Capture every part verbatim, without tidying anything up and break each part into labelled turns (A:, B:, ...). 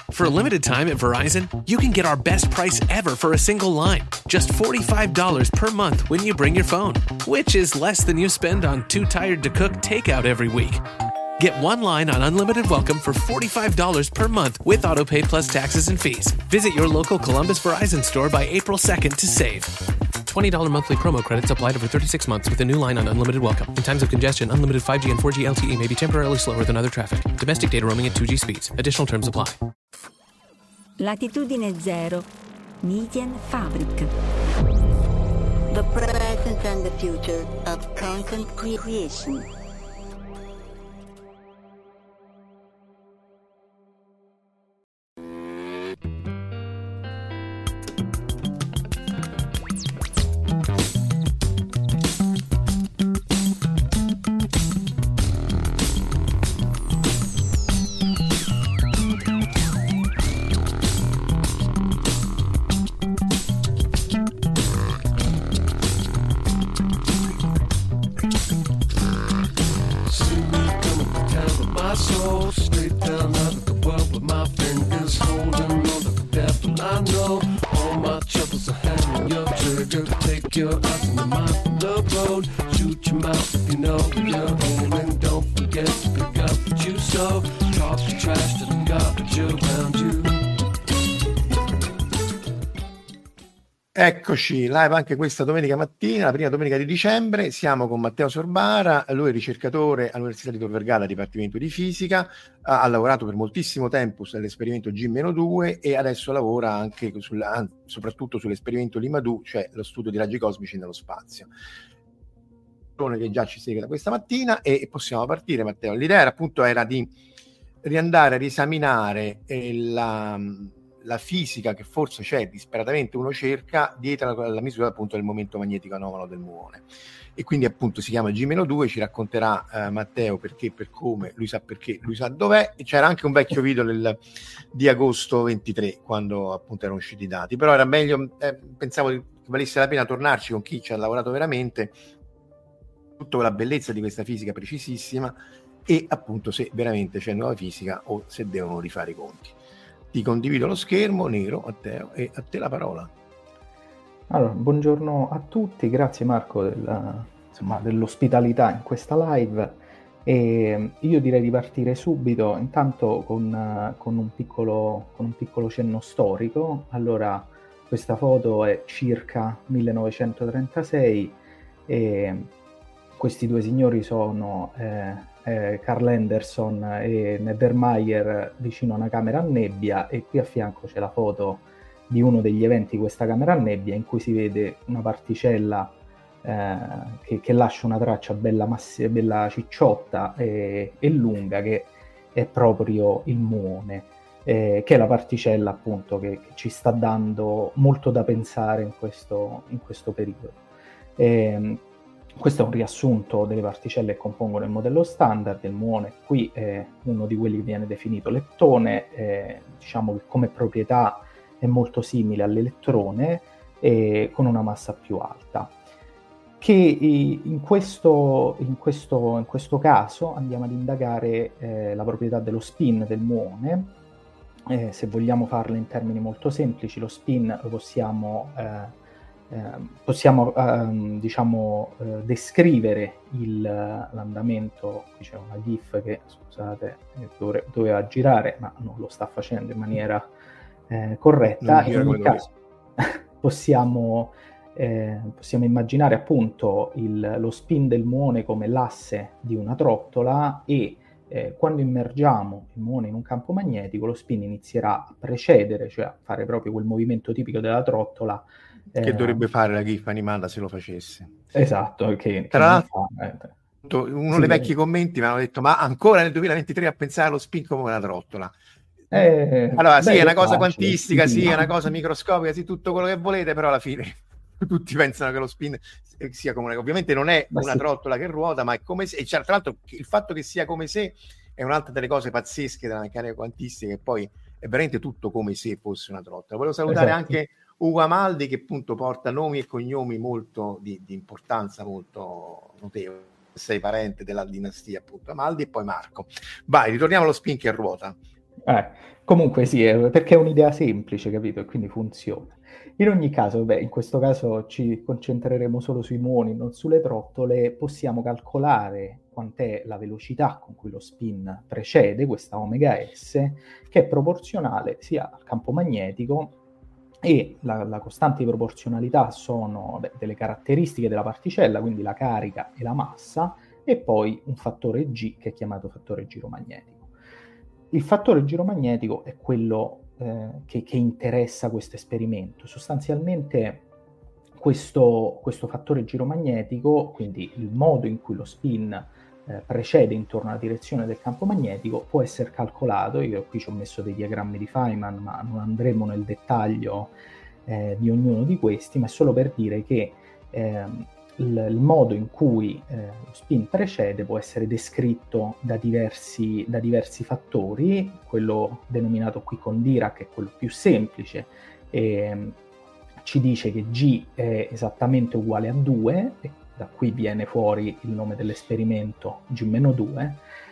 A: For a limited time at Verizon, you can get our best price ever for a single line. Just forty-five dollars per month when you bring your phone, which is less than you spend on Too Tired to Cook takeout every week. Get one line on Unlimited Welcome for forty-five dollars per month with AutoPay plus taxes and fees. Visit your local Columbus Verizon store by April second to save. twenty dollars monthly promo credits applied over thirty-six months with a new line on Unlimited Welcome. In times of congestion, unlimited five G and four G L T E may be temporarily slower than other traffic. Domestic data roaming at two G speeds. Additional terms apply.
B: Latitudine zero. Median Fabric.
C: The present and the future of content creation.
D: Eccoci, live anche questa domenica mattina, la prima domenica di dicembre. Siamo con Matteo Sorbara, lui è ricercatore all'Università di Tor Vergata, Dipartimento di Fisica, ha, ha lavorato per moltissimo tempo sull'esperimento G due e adesso lavora anche sulla, soprattutto sull'esperimento Limadou, cioè lo studio di raggi cosmici nello spazio. Che già ci segue da questa mattina e possiamo partire, Matteo. L'idea era, appunto era di riandare a riesaminare eh, la, la fisica che forse c'è, disperatamente uno cerca, dietro alla, alla misura appunto del momento magnetico anomalo del muone. E quindi appunto si chiama G due, ci racconterà eh, Matteo perché, per come, lui sa perché, lui sa dov'è. E c'era anche un vecchio video del, di agosto ventitré, quando appunto erano usciti i dati, però era meglio, eh, pensavo che valesse la pena tornarci con chi ci ha lavorato veramente, tutta la bellezza di questa fisica precisissima e appunto se veramente c'è nuova fisica o se devono rifare i conti. Ti condivido lo schermo, Nero, Matteo, e a te la parola.
E: Allora, buongiorno a tutti, grazie Marco della, insomma, dell'ospitalità in questa live. E io direi di partire subito, intanto con, con, un piccolo, con un piccolo cenno storico. Allora, questa foto è circa millenovecentotrentasei e questi due signori sono eh, eh, Carl Anderson e Neddermeyer vicino a una camera a nebbia, e qui a fianco c'è la foto di uno degli eventi di questa camera a nebbia in cui si vede una particella eh, che, che lascia una traccia bella, massi- bella cicciotta e, e lunga, che è proprio il muone, eh, che è la particella appunto che, che ci sta dando molto da pensare in questo, in questo periodo. E, questo è un riassunto delle particelle che compongono il modello standard. Il muone qui è uno di quelli che viene definito leptone, eh, diciamo che come proprietà è molto simile all'elettrone, eh, con una massa più alta. Che in questo, in questo, in questo caso andiamo ad indagare eh, la proprietà dello spin del muone. Eh, se vogliamo farlo in termini molto semplici, lo spin lo possiamo... Eh, Eh, possiamo ehm, diciamo eh, descrivere il, l'andamento. Qui c'è una GIF che, scusate, dovre, doveva girare ma non lo sta facendo in maniera eh, corretta. In ogni caso possiamo, eh, possiamo immaginare appunto il, lo spin del muone come l'asse di una trottola e eh, quando immergiamo il muone in un campo magnetico lo spin inizierà a precedere, cioè a fare proprio quel movimento tipico della trottola
D: che eh, dovrebbe fare la GIF animata se lo facesse.
E: Esatto, che,
D: tra l'altro eh, uno sì, dei vecchi commenti mi hanno detto ma ancora nel duemilaventitré a pensare allo spin come una trottola.
E: Eh,
D: allora sì,
E: beh,
D: è una cosa
E: facile,
D: quantistica,
E: sì,
D: sì, è una cosa microscopica, sì, tutto quello che volete, però alla fine tutti pensano che lo spin sia come una... ovviamente non è ma una sì. trottola che ruota, ma è come se, e cioè, tra l'altro il fatto che sia come se è un'altra delle cose pazzesche della meccanica quantistica, e poi è veramente tutto come se fosse una trottola. Volevo salutare esatto. anche Ugo Amaldi, che appunto porta nomi e cognomi molto di, di importanza molto notevole, sei parente della dinastia appunto Amaldi, e poi Marco. Vai, ritorniamo allo spin che ruota.
E: Eh, comunque sì, è- perché è un'idea semplice, capito? E quindi funziona. In ogni caso, beh, in questo caso ci concentreremo solo sui muoni, non sulle trottole. Possiamo calcolare quant'è la velocità con cui lo spin precede questa omega S, che è proporzionale sia al campo magnetico, e la, la costante di proporzionalità sono beh, delle caratteristiche della particella, quindi la carica e la massa, e poi un fattore G che è chiamato fattore giromagnetico. Il fattore giromagnetico è quello eh, che, che interessa questo esperimento. Sostanzialmente questo, questo fattore giromagnetico, quindi il modo in cui lo spin eh, precede intorno alla direzione del campo magnetico, può essere calcolato. Io qui ci ho messo dei diagrammi di Feynman, ma non andremo nel dettaglio eh, di ognuno di questi, ma è solo per dire che ehm, il, il modo in cui eh, lo spin precede può essere descritto da diversi, da diversi fattori. Quello denominato qui con Dirac è quello più semplice, e ci dice che G è esattamente uguale a due, e da qui viene fuori il nome dell'esperimento G meno due,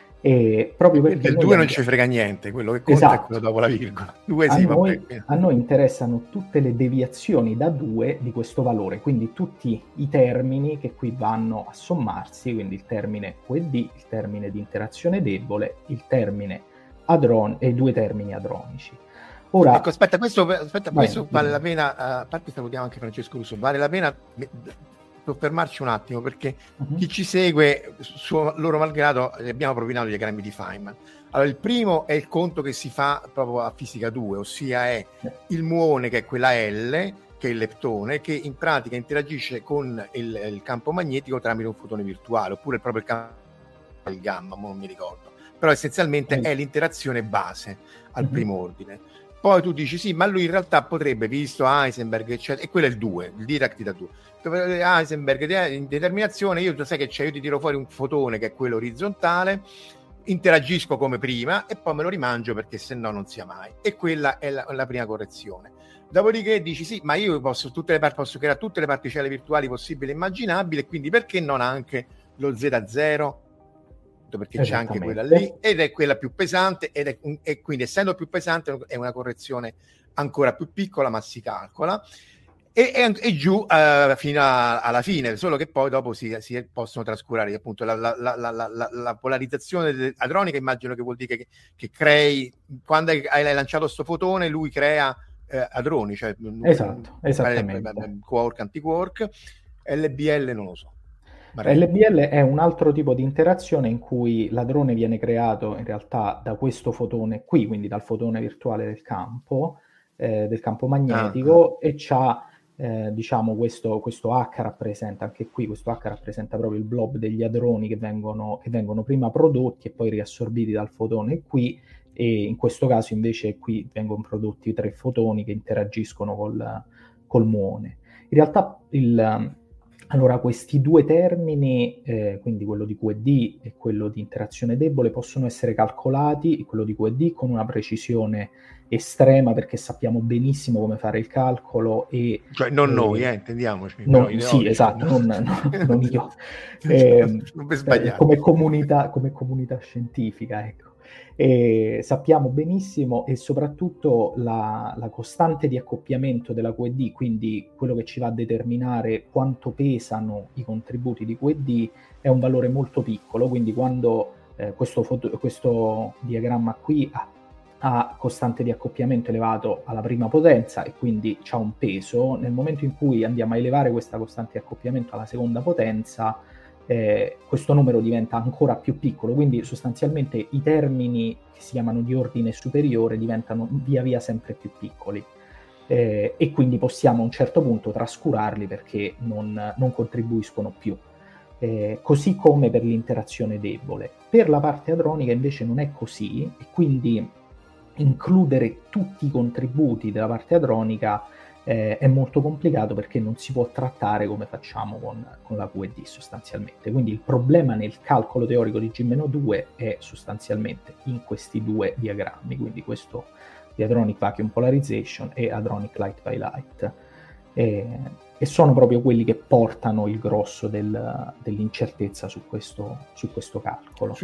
E: e proprio perché
D: del due non ci frega niente, quello che conta esatto. è quello dopo la virgola. due
E: a,
D: sì,
E: noi,
D: vabbè.
E: a noi interessano tutte le deviazioni da due di questo valore, quindi tutti i termini che qui vanno a sommarsi, quindi il termine Q e D, il termine di interazione debole, il termine adron e i due termini adronici. Ora,
D: ecco, aspetta, questo, aspetta, vai, questo vale la pena, uh, a parte salutiamo anche Francesco Russo, vale la pena soffermarci un attimo, perché uh-huh. chi ci segue, suo loro malgrado, abbiamo propinato gli diagrammi di Feynman. Allora, il primo è il conto che si fa proprio a fisica due, ossia è il muone, che è quella L, che è il leptone, che in pratica interagisce con il, il campo magnetico tramite un fotone virtuale, oppure proprio il campo il gamma, non mi ricordo. Però essenzialmente uh-huh. è l'interazione base al uh-huh. primo ordine. Poi tu dici sì, ma lui in realtà potrebbe, visto Heisenberg, eccetera, e quello è il due, il Dirac ti dà due. Heisenberg, in determinazione, io sai che c'è, io ti tiro fuori un fotone che è quello orizzontale, interagisco come prima e poi me lo rimangio perché se no non sia mai. E quella è la, la prima correzione. Dopodiché dici sì, ma io posso, tutte le, posso creare tutte le particelle virtuali possibili e immaginabili, quindi perché non anche lo Z zero? Perché c'è anche quella lì ed è quella più pesante ed è, e quindi essendo più pesante è una correzione ancora più piccola, ma si calcola e, e, e giù uh, fino a, alla fine, solo che poi dopo si, si possono trascurare appunto la, la, la, la, la, la polarizzazione adronica. Immagino che vuol dire che, che crei, quando hai, hai lanciato sto fotone lui crea eh, adroni, cioè
E: esatto, esattamente,
D: quark, antiquark. L B L non lo so.
E: L B L è un altro tipo di interazione in cui l'adrone viene creato in realtà da questo fotone qui, quindi dal fotone virtuale del campo, eh, del campo magnetico, ah, e c'ha eh, diciamo questo, questo H rappresenta, anche qui questo H rappresenta proprio il blob degli adroni che vengono, che vengono prima prodotti e poi riassorbiti dal fotone qui, e in questo caso invece qui vengono prodotti tre fotoni che interagiscono col, col muone. In realtà il... Allora, questi due termini, eh, quindi quello di Q e D e quello di interazione debole, possono essere calcolati, quello di Q e D, con una precisione estrema, perché sappiamo benissimo come fare il calcolo. E,
D: cioè non
E: eh,
D: noi, eh, intendiamoci.
E: Non, sì, oggi, esatto, no? non, no, non io. Eh, per come, comunità, come comunità scientifica, ecco. E sappiamo benissimo, e soprattutto la, la costante di accoppiamento della Q e D, quindi quello che ci va a determinare quanto pesano i contributi di Q e D, è un valore molto piccolo. Quindi quando eh, questo, foto, questo diagramma qui ha, ha costante di accoppiamento elevato alla prima potenza e quindi c'ha un peso, nel momento in cui andiamo a elevare questa costante di accoppiamento alla seconda potenza, Eh, questo numero diventa ancora più piccolo, quindi sostanzialmente i termini che si chiamano di ordine superiore diventano via via sempre più piccoli, eh, e quindi possiamo a un certo punto trascurarli perché non, non contribuiscono più, eh, così come per l'interazione debole. Per la parte adronica invece non è così, e quindi includere tutti i contributi della parte adronica Eh, è molto complicato, perché non si può trattare come facciamo con, con la Q e D sostanzialmente. Quindi il problema nel calcolo teorico di G meno due è sostanzialmente in questi due diagrammi, quindi questo di Hadronic Vacuum Polarization e Hadronic Light by Light, e, e sono proprio quelli che portano il grosso del, dell'incertezza su questo, su questo calcolo.
D: Su,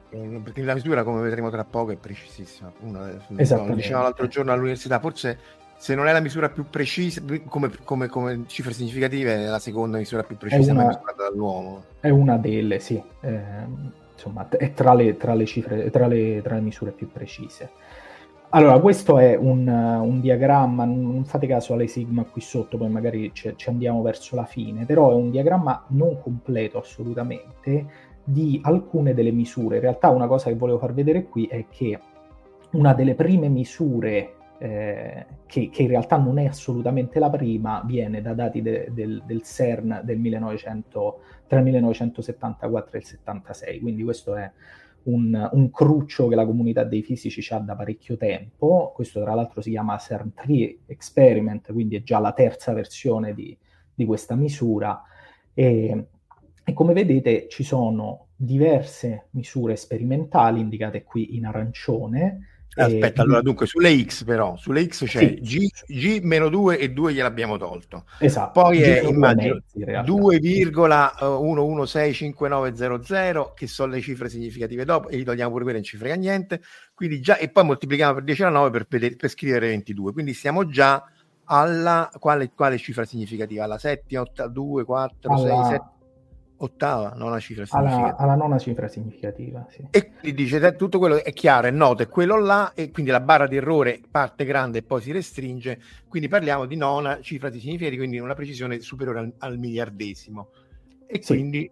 D: perché la misura, come vedremo tra poco, è precisissima. Una,
E: Esattamente.
D: Lo dicevamo l'altro giorno all'università, forse se non è la misura più precisa, come, come, come cifre significative, è la seconda misura più precisa mai misurata dall'uomo.
E: È una delle, sì, eh, insomma, è tra le, tra le cifre, tra le, tra le misure più precise. Allora, questo è un, un diagramma, non fate caso alle sigma qui sotto, poi magari ci, ci andiamo verso la fine, però è un diagramma non completo assolutamente di alcune delle misure. In realtà una cosa che volevo far vedere qui è che una delle prime misure Eh, che, che in realtà non è assolutamente la prima, viene da dati de, del, del CERN del millenovecento, tra il millenovecentosettantaquattro e il settantasei, quindi questo è un, un cruccio che la comunità dei fisici ha da parecchio tempo. Questo tra l'altro si chiama CERN tre Experiment, quindi è già la terza versione di, di questa misura, e, e come vedete ci sono diverse misure sperimentali indicate qui in arancione.
D: Aspetta,
E: eh,
D: allora dunque sulle X però, sulle X c'è
E: sì,
D: G, G meno due e due gliel'abbiamo tolto.
E: Esatto.
D: Poi è,
E: G
D: immagino,
E: mezzi,
D: due virgola uno uno sei cinque nove zero zero, che sono le cifre significative dopo, e gli togliamo pure quelle, non ci frega niente. Quindi già, e poi moltiplichiamo per dieci alla nove per, vedere, per scrivere ventidue. Quindi siamo già alla, quale, quale cifra significativa? Alla settima, ottava, due, quattro, alla... sei, sette. Ottava, nona cifra significativa.
E: Alla, alla nona cifra significativa, sì.
D: E quindi dice tutto quello è chiaro, è noto, è quello là, e quindi la barra di errore parte grande e poi si restringe, quindi parliamo di nona cifra significativa, quindi una precisione superiore al, al miliardesimo. E sì. Quindi...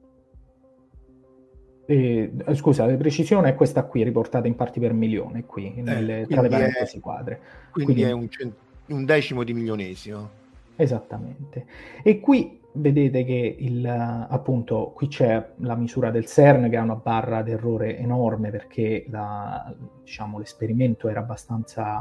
E: Eh, scusa, la precisione è questa qui, riportata in parti per milione, qui, nelle,
D: eh,
E: tra le parentesi quadre.
D: Quindi, quindi è un, cent- un decimo di milionesimo.
E: Esattamente. E qui vedete che il, appunto qui c'è la misura del CERN, che ha una barra d'errore enorme perché la, diciamo, l'esperimento era abbastanza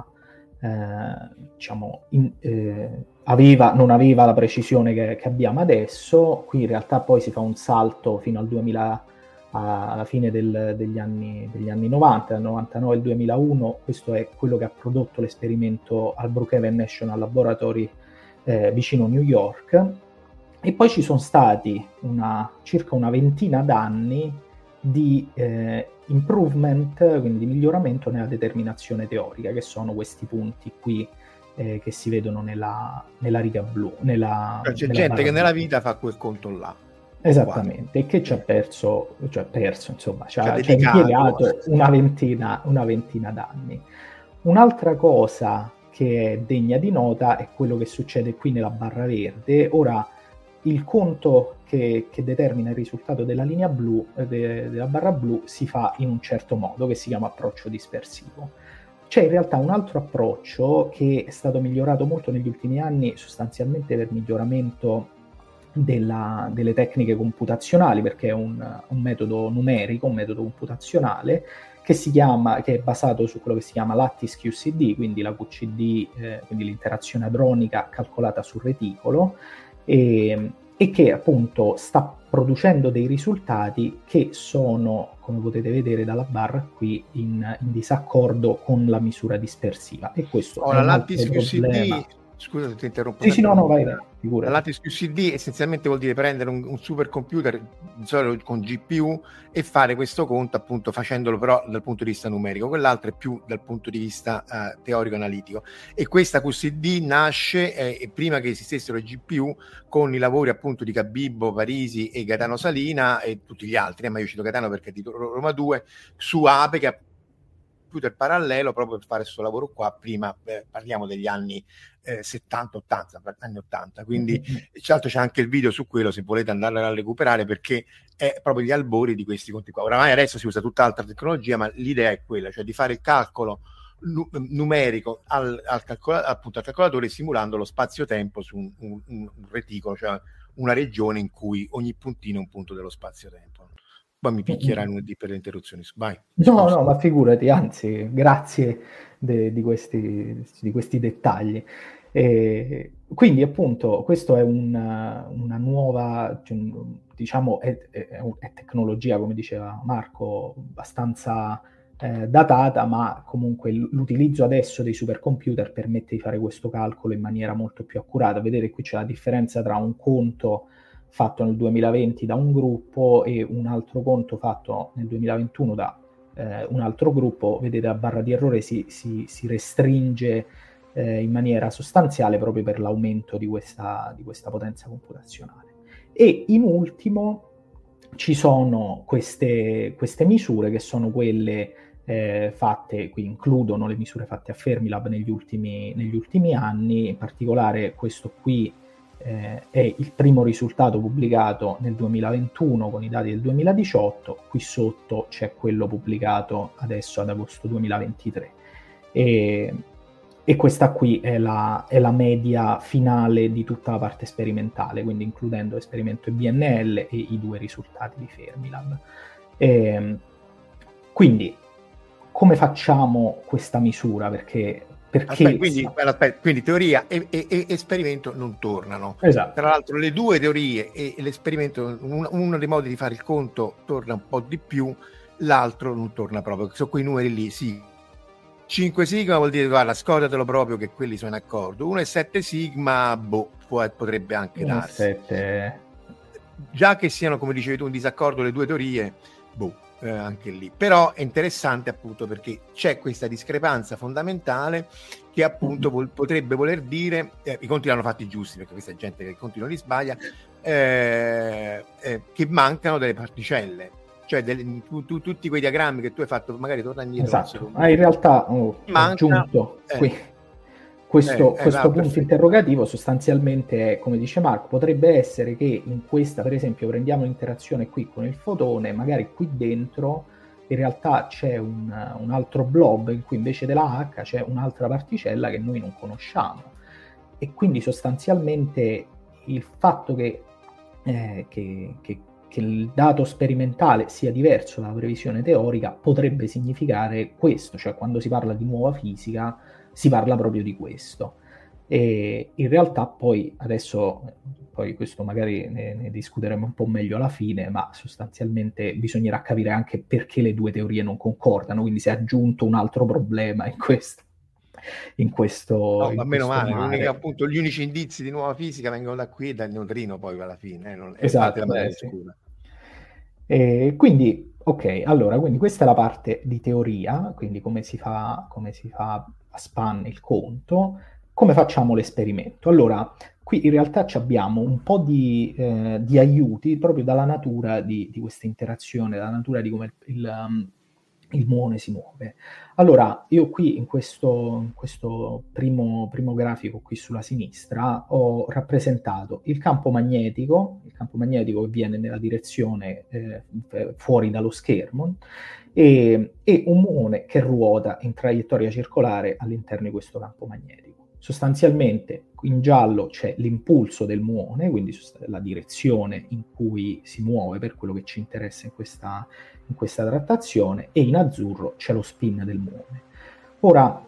E: eh, diciamo in, eh, aveva, non aveva la precisione che, che abbiamo adesso. Qui in realtà poi si fa un salto fino al duemila, alla fine del, degli, anni, degli anni novanta, dal novantanove al duemilauno. Questo è quello che ha prodotto l'esperimento al Brookhaven National Laboratory eh, vicino New York. E poi ci sono stati una, circa una ventina d'anni di eh, improvement, quindi di miglioramento nella determinazione teorica, che sono questi punti qui eh, che si vedono nella, nella riga blu. Nella,
D: cioè, c'è
E: nella
D: gente che nella
E: blu.
D: vita fa quel conto là.
E: Esattamente, e che ci ha perso, cioè perso, insomma, ci ha,
D: ci ha
E: impiegato una ventina, una ventina d'anni. Un'altra cosa che è degna di nota è quello che succede qui nella barra verde. Ora, il conto che, che determina il risultato della linea blu, de, della barra blu, si fa in un certo modo, che si chiama approccio dispersivo. C'è in realtà un altro approccio che è stato migliorato molto negli ultimi anni, sostanzialmente per miglioramento della, delle tecniche computazionali, perché è un, un metodo numerico, un metodo computazionale, che si chiama, che è basato su quello che si chiama Lattice Q C D, quindi la Q C D, eh, quindi l'interazione hadronica calcolata sul reticolo, e, e che appunto sta producendo dei risultati che sono, come potete vedere dalla barra qui, in, in disaccordo con la misura dispersiva. E questo
D: Ora,
E: è un altro
D: Lattice Q C D,
E: problema.
D: Scusa se ti interrompo.
E: Sì, sì, no, no, vai, vai.
D: La Lattice Q C D essenzialmente vuol dire prendere un, un supercomputer di solito con G P U e fare questo conto, appunto facendolo però dal punto di vista numerico. Quell'altro è più dal punto di vista uh, teorico-analitico, e questa Q C D nasce eh, prima che esistessero i G P U, con i lavori appunto di Cabibbo, Parisi e Gaetano Salina e tutti gli altri, eh, ma io cito Gaetano perché è di Roma due, su Ape, che computer parallelo proprio per fare questo lavoro qua. Prima eh, parliamo degli anni eh, settanta ottanta, anni ottanta, quindi mm-hmm. Tra l'altro c'è anche il video su quello se volete andarlo a recuperare, perché è proprio gli albori di questi conti qua. Oramai adesso si usa tutta altra tecnologia, ma l'idea è quella, cioè di fare il calcolo nu- numerico al, al, calcola- appunto, al calcolatore, simulando lo spazio-tempo su un, un, un reticolo, cioè una regione in cui ogni puntino è un punto dello spazio-tempo. Poi mi picchierai lunedì per le interruzioni. Vai.
E: No, no, ma figurati, anzi, grazie de, di, questi, di questi dettagli. E quindi, appunto, questo è una, una nuova, cioè, diciamo, è, è, è tecnologia, come diceva Marco, abbastanza eh, datata, ma comunque l'utilizzo adesso dei supercomputer permette di fare questo calcolo in maniera molto più accurata. Vedete, qui c'è la differenza tra un conto fatto nel duemilaventi da un gruppo e un altro conto fatto nel duemilaventuno da eh, un altro gruppo. Vedete, la barra di errore si, si, si restringe eh, in maniera sostanziale proprio per l'aumento di questa, di questa potenza computazionale. E in ultimo ci sono queste, queste misure che sono quelle eh, fatte, qui includono le misure fatte a Fermilab negli ultimi, negli ultimi anni, in particolare questo qui eh, è il primo risultato pubblicato nel duemilaventuno con i dati del duemiladiciotto, qui sotto c'è quello pubblicato adesso ad agosto duemilaventitré. E, e questa qui è la, è la media finale di tutta la parte sperimentale, quindi includendo l'esperimento B N L e i due risultati di Fermilab. E, quindi, come facciamo questa misura? Perché, perché
D: aspetta, quindi, aspetta, quindi teoria e, e, e esperimento non tornano.
E: Esatto.
D: Tra l'altro le due teorie e, e l'esperimento, un, uno dei modi di fare il conto torna un po' di più, l'altro non torna proprio. Sono quei numeri lì, sì. cinque sigma vuol dire, guarda, scordatelo proprio che quelli sono in accordo. uno e sette sigma, boh, può, potrebbe anche darsi.
E: sette
D: Già che siano, come dicevi tu, in disaccordo le due teorie, boh, eh, anche lì. Però è interessante appunto perché c'è questa discrepanza fondamentale che appunto vol- potrebbe voler dire, eh, i conti l'hanno fatti giusti perché questa gente che i conti non li sbaglia, eh, eh, che mancano delle particelle. Cioè del, tu, tu, tutti quei diagrammi che tu hai fatto, magari torna indietro.
E: Esatto, ah, in realtà ho
D: Manca,
E: aggiunto
D: eh,
E: qui questo,
D: eh,
E: questo
D: eh,
E: punto
D: perfetto.
E: interrogativo sostanzialmente è, come dice Marco, potrebbe essere che in questa, per esempio, prendiamo l'interazione qui con il fotone, magari qui dentro in realtà c'è un, un altro blob in cui invece della H c'è un'altra particella che noi non conosciamo, e quindi sostanzialmente il fatto che, eh, che, che che il dato sperimentale sia diverso dalla previsione teorica potrebbe significare questo, cioè quando si parla di nuova fisica si parla proprio di questo. E in realtà poi adesso, poi questo magari ne, ne discuteremo un po' meglio alla fine, ma sostanzialmente bisognerà capire anche perché le due teorie non concordano, quindi si è aggiunto un altro problema in questo. In questo,
D: no,
E: in
D: ma meno
E: questo
D: male,
E: mare.
D: appunto, gli unici indizi di nuova fisica vengono da qui e dal neutrino poi alla fine, eh, non, è
E: Esatto,
D: parte della materia
E: eh, sì.
D: oscura.
E: E quindi, ok, allora, quindi questa è la parte di teoria, quindi come si fa, come si fa a span il conto, come facciamo l'esperimento. Allora, qui in realtà abbiamo un po' di, eh, di aiuti proprio dalla natura di, di questa interazione, dalla natura di come il, il, um, il muone si muove. Allora, io qui in questo, in questo primo, primo grafico qui sulla sinistra ho rappresentato il campo magnetico, il campo magnetico che viene nella direzione eh, fuori dallo schermo, e, e un muone che ruota in traiettoria circolare all'interno di questo campo magnetico. Sostanzialmente in giallo c'è l'impulso del muone, quindi la direzione in cui si muove per quello che ci interessa in questa, in questa trattazione, e in azzurro c'è lo spin del muone. Ora,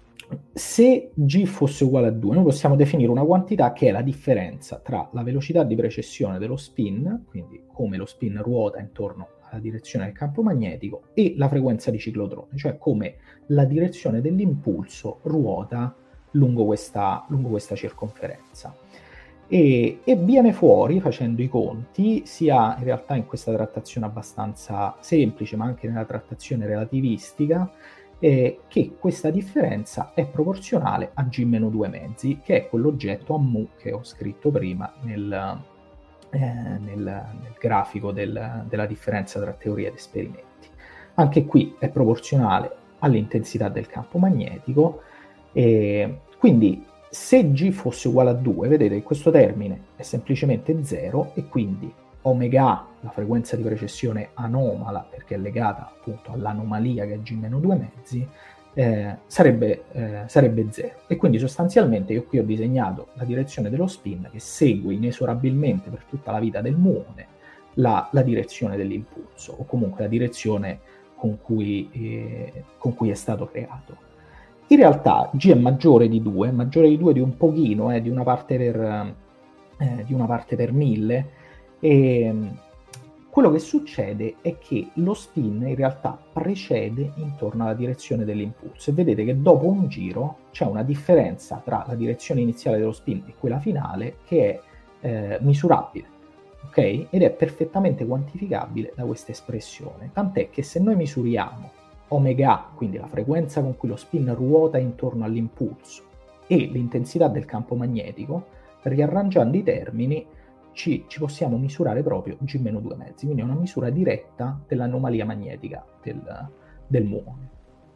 E: se G fosse uguale a due, noi possiamo definire una quantità che è la differenza tra la velocità di precessione dello spin, quindi come lo spin ruota intorno alla direzione del campo magnetico, e la frequenza di ciclotrone, cioè come la direzione dell'impulso ruota lungo questa, lungo questa circonferenza. E, e viene fuori, facendo i conti, sia in realtà in questa trattazione abbastanza semplice, ma anche nella trattazione relativistica, eh, che questa differenza è proporzionale a G meno due mezzi, che è quell'oggetto a mu che ho scritto prima nel, eh, nel, nel grafico del, della differenza tra teoria ed esperimenti. Anche qui è proporzionale all'intensità del campo magnetico, e quindi se G fosse uguale a due, vedete che questo termine è semplicemente zero, e quindi omega A, la frequenza di precessione anomala, perché è legata appunto all'anomalia che è G meno due mezzi, eh, sarebbe, eh, sarebbe zero. E quindi sostanzialmente io qui ho disegnato la direzione dello spin che segue inesorabilmente per tutta la vita del muone la, la direzione dell'impulso, o comunque la direzione con cui, eh, con cui è stato creato. In realtà G è maggiore di due, maggiore di due di un pochino, eh, di una parte per, eh, di una parte per mille, e quello che succede è che lo spin in realtà precede intorno alla direzione dell'impulso, e vedete che dopo un giro c'è una differenza tra la direzione iniziale dello spin e quella finale che è eh, misurabile. ok? Ed è perfettamente quantificabile da questa espressione, tant'è che se noi misuriamo omega A, quindi la frequenza con cui lo spin ruota intorno all'impulso, e l'intensità del campo magnetico, riarrangiando i termini ci, ci possiamo misurare proprio G meno due mezzi, quindi è una misura diretta dell'anomalia magnetica del, del muone.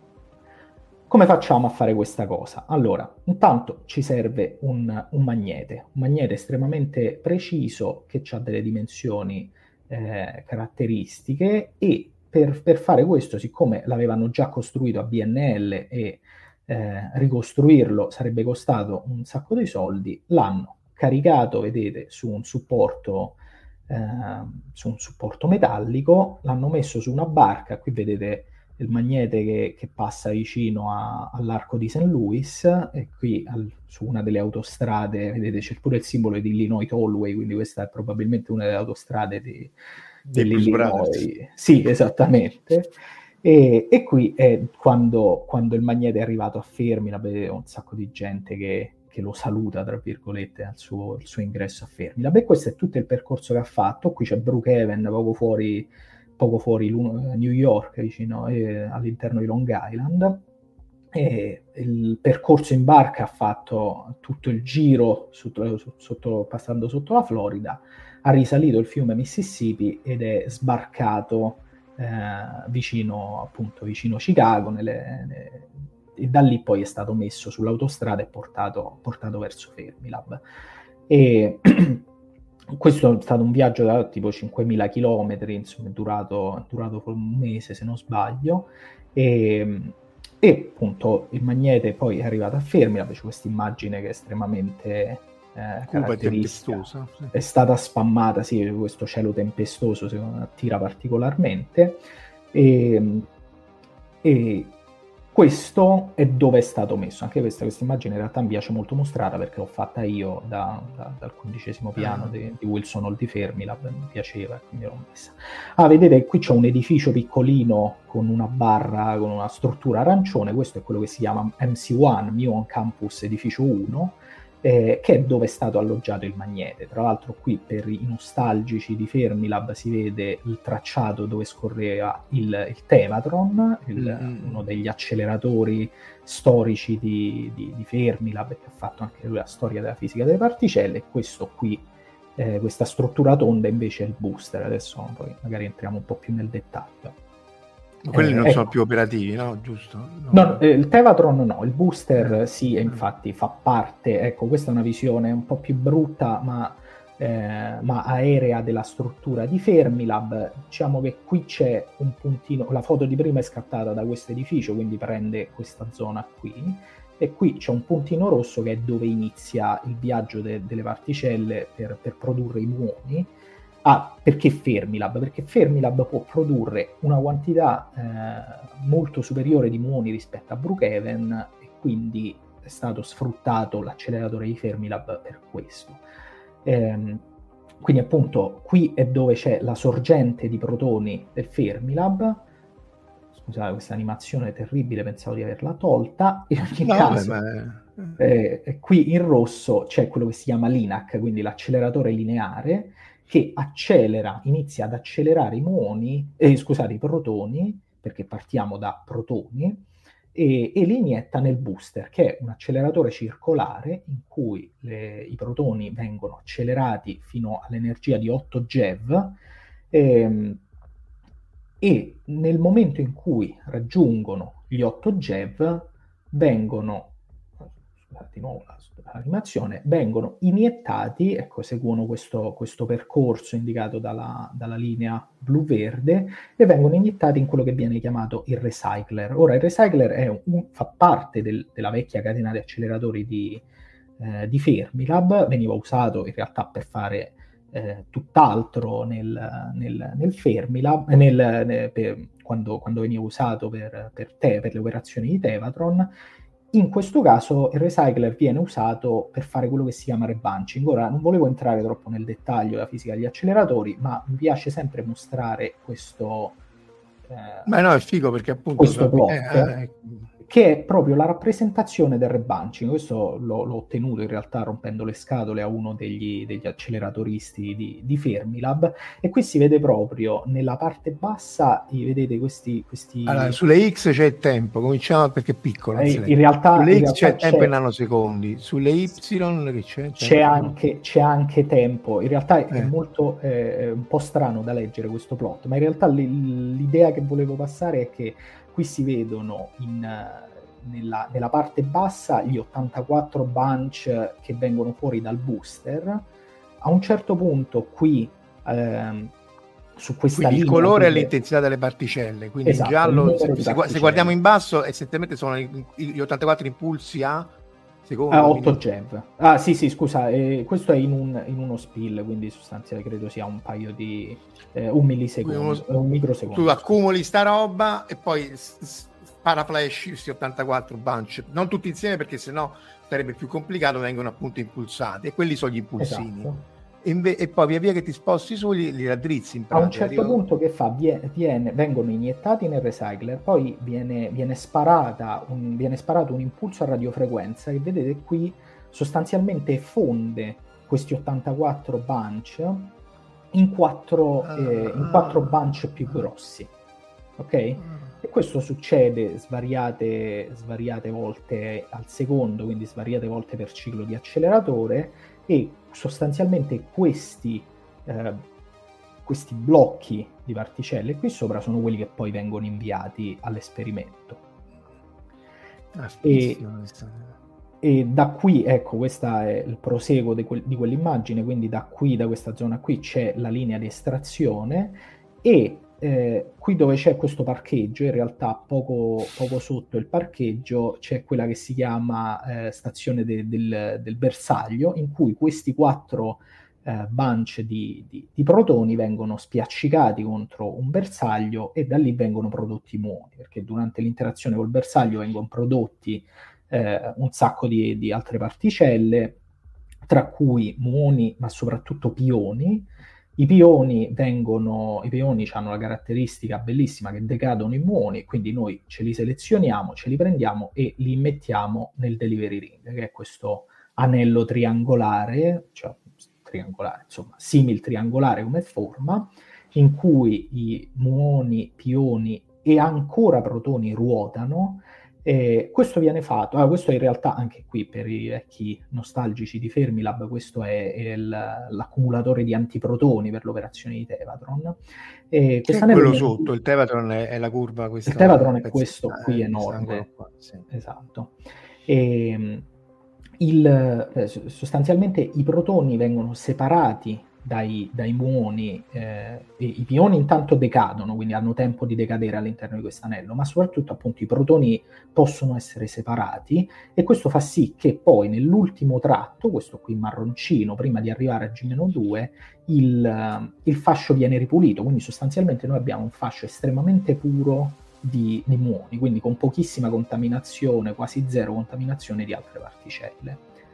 E: Come facciamo a fare questa cosa? Allora, intanto ci serve un, un magnete, un magnete estremamente preciso che ha delle dimensioni eh, caratteristiche, e per, per fare questo, siccome l'avevano già costruito a B N L e eh, ricostruirlo sarebbe costato un sacco di soldi, l'hanno caricato, vedete, su un supporto, eh, su un supporto metallico, l'hanno messo su una barca, qui vedete il magnete che, che passa vicino a, all'arco di Saint Louis, e qui al, su una delle autostrade, vedete, c'è pure il simbolo di Illinois Tollway, quindi questa è probabilmente una delle autostrade di, dell'Illinois. Sì, esattamente. E, e qui è quando, quando il magnete è arrivato a Fermilab, vedete un sacco di gente che, che lo saluta, tra virgolette, al suo, al suo ingresso a Fermilab. E questo è tutto il percorso che ha fatto. Qui c'è Brookhaven, poco fuori... poco fuori New York, vicino eh, all'interno di Long Island, e il percorso in barca ha fatto tutto il giro sotto, sotto, passando sotto la Florida, ha risalito il fiume Mississippi ed è sbarcato eh, vicino, appunto, vicino Chicago, nelle, nelle, e da lì poi è stato messo sull'autostrada e portato, portato verso Fermilab. E questo è stato un viaggio da tipo cinquemila chilometri, insomma, è durato, è durato un mese se non sbaglio, e, e appunto il magnete poi è arrivato a Fermilab, c'è questa immagine che è estremamente eh, caratteristica, sì. È stata spammata, sì, questo cielo tempestoso secondo me attira particolarmente, e, e questo è dove è stato messo. Anche questa, questa immagine in realtà mi piace molto mostrata perché l'ho fatta io da, da, dal quindicesimo piano di, di Wilson Hall di Fermilab, mi piaceva, quindi l'ho messa. Ah, vedete, qui c'è un edificio piccolino con una barra, con una struttura arancione, questo è quello che si chiama M C uno, Muon Campus Edificio uno, eh, che è dove è stato alloggiato il magnete. Tra l'altro qui per i nostalgici di Fermilab si vede il tracciato dove scorreva il, il Tevatron, il, mm. uno degli acceleratori storici di, di, di Fermilab, che ha fatto anche lui la storia della fisica delle particelle. E questo qui, eh, questa struttura tonda invece è il booster. Adesso poi magari entriamo un po' più nel dettaglio.
D: Ma quelli eh, non
E: ecco.
D: sono più operativi, no? Giusto? No.
E: No, eh, il Tevatron no, il booster eh. sì, e infatti fa parte, ecco, questa è una visione un po' più brutta, ma, eh, ma aerea della struttura di Fermilab. Diciamo che qui c'è un puntino, la foto di prima è scattata da questo edificio, quindi prende questa zona qui, e qui c'è un puntino rosso che è dove inizia il viaggio de- delle particelle per, per produrre i muoni. Ah, perché Fermilab? Perché Fermilab può produrre una quantità eh, molto superiore di muoni rispetto a Brookhaven, e quindi è stato sfruttato l'acceleratore di Fermilab per questo. Ehm, quindi appunto qui è dove c'è la sorgente di protoni del Fermilab. Scusate, questa animazione è terribile, pensavo di averla tolta. In ogni no, caso, ma... eh, qui in rosso c'è quello che si chiama l'I N A C, quindi l'acceleratore lineare, che accelera, inizia ad accelerare i muoni, eh, scusate, i protoni, perché partiamo da protoni, e, e li inietta nel booster, che è un acceleratore circolare in cui le, i protoni vengono accelerati fino all'energia di otto GeV, ehm, e nel momento in cui raggiungono gli otto GeV vengono, scusate di nuovo la l'animazione, vengono iniettati, ecco, seguono questo, questo percorso indicato dalla, dalla linea blu-verde, e vengono iniettati in quello che viene chiamato il recycler. Ora, il recycler è un, fa parte del, della vecchia catena di acceleratori di, eh, di Fermilab, veniva usato in realtà per fare eh, tutt'altro nel, nel, nel Fermilab, nel, nel, per, quando, quando veniva usato per, per, te, per le operazioni di Tevatron. In questo caso il recycler viene usato per fare quello che si chiama rebunching. Ora, non volevo entrare troppo nel dettaglio della fisica degli acceleratori, ma mi piace sempre mostrare questo... Eh,
D: Beh no, è figo perché appunto...
E: questo blocco,
D: eh, eh,
E: che è proprio la rappresentazione del rebunching. Questo l'ho, l'ho ottenuto in realtà rompendo le scatole a uno degli, degli acceleratoristi di, di Fermilab, e qui si vede proprio nella parte bassa, vedete questi... questi...
D: Allora, sulle X c'è il tempo, cominciamo perché è piccolo.
E: Eh, in realtà,
D: sulle
E: in
D: X
E: realtà
D: c'è il tempo
E: c'è,
D: in nanosecondi, sulle Y che c'è?
E: c'è, anche, c'è anche tempo. In realtà è,
D: Eh.
E: è molto eh, un po' strano da leggere questo plot, ma in realtà l- l'idea che volevo passare è che qui si vedono in, nella, nella parte bassa gli ottantaquattro bunch che vengono fuori dal booster. A un certo punto qui ehm, su questa
D: quindi
E: linea,
D: il colore
E: quindi,
D: è l'intensità delle particelle, quindi
E: esatto,
D: in giallo, se,
E: se,
D: se guardiamo in basso essenzialmente sono gli ottantaquattro impulsi a secondo.
E: Ah, otto
D: quindi...
E: G E V. Ah sì sì scusa, eh, questo è in, un, in uno spill, quindi sostanzialmente credo sia un paio di eh, un millisecondo, uno, un microsecondo.
D: Tu accumuli sta roba e poi spara flash questi ottantaquattro bunch, non tutti insieme perché sennò sarebbe più complicato, vengono appunto impulsati e quelli sono gli impulsini.
E: Esatto.
D: E, inve- e poi via via che ti sposti su li, li raddrizzi in pratica.
E: A un certo arrivo... punto che fa? Viene, viene, vengono iniettati nel recycler, poi viene, viene, sparata un, viene sparato un impulso a radiofrequenza che vedete qui sostanzialmente fonde questi ottantaquattro bunch in quattro, ah, eh, in quattro bunch più grossi, ok? E questo succede svariate, svariate volte al secondo, quindi svariate volte per ciclo di acceleratore, e sostanzialmente questi, eh, questi blocchi di particelle qui sopra sono quelli che poi vengono inviati all'esperimento.
D: Ah,
E: e, e da qui, ecco, questo è il proseguo di, que- di quell'immagine, quindi da qui, da questa zona qui, c'è la linea di estrazione, e eh, qui dove c'è questo parcheggio, in realtà poco, poco sotto il parcheggio c'è quella che si chiama eh, stazione de- del, del bersaglio, in cui questi quattro eh, bunch di, di, di protoni vengono spiaccicati contro un bersaglio e da lì vengono prodotti muoni, perché durante l'interazione col bersaglio vengono prodotti eh, un sacco di, di altre particelle, tra cui muoni ma soprattutto pioni. I pioni vengono, i pioni hanno la caratteristica bellissima che decadono in muoni, quindi noi ce li selezioniamo, ce li prendiamo e li mettiamo nel delivery ring, che è questo anello triangolare, cioè triangolare, insomma, simil triangolare come forma, in cui i muoni, pioni e ancora protoni ruotano. Eh, questo viene fatto, ah, questo in realtà anche qui per i vecchi nostalgici di Fermilab, questo è, è il, l'accumulatore di antiprotoni per l'operazione di Tevatron. Eh,
D: C'è quello sotto, viene... il Tevatron è, è la curva, questa,
E: il Tevatron è questo qui eh, enorme,
D: qua, sì.
E: Esatto. E, il, eh, sostanzialmente i protoni vengono separati dai, dai muoni, eh, e i pioni intanto decadono, quindi hanno tempo di decadere all'interno di questo anello, ma soprattutto appunto i protoni possono essere separati, e questo fa sì che poi nell'ultimo tratto, questo qui marroncino, prima di arrivare a G meno due, il, il fascio viene ripulito, quindi sostanzialmente noi abbiamo un fascio estremamente puro di, di muoni, quindi con pochissima contaminazione, quasi zero contaminazione di altre particelle.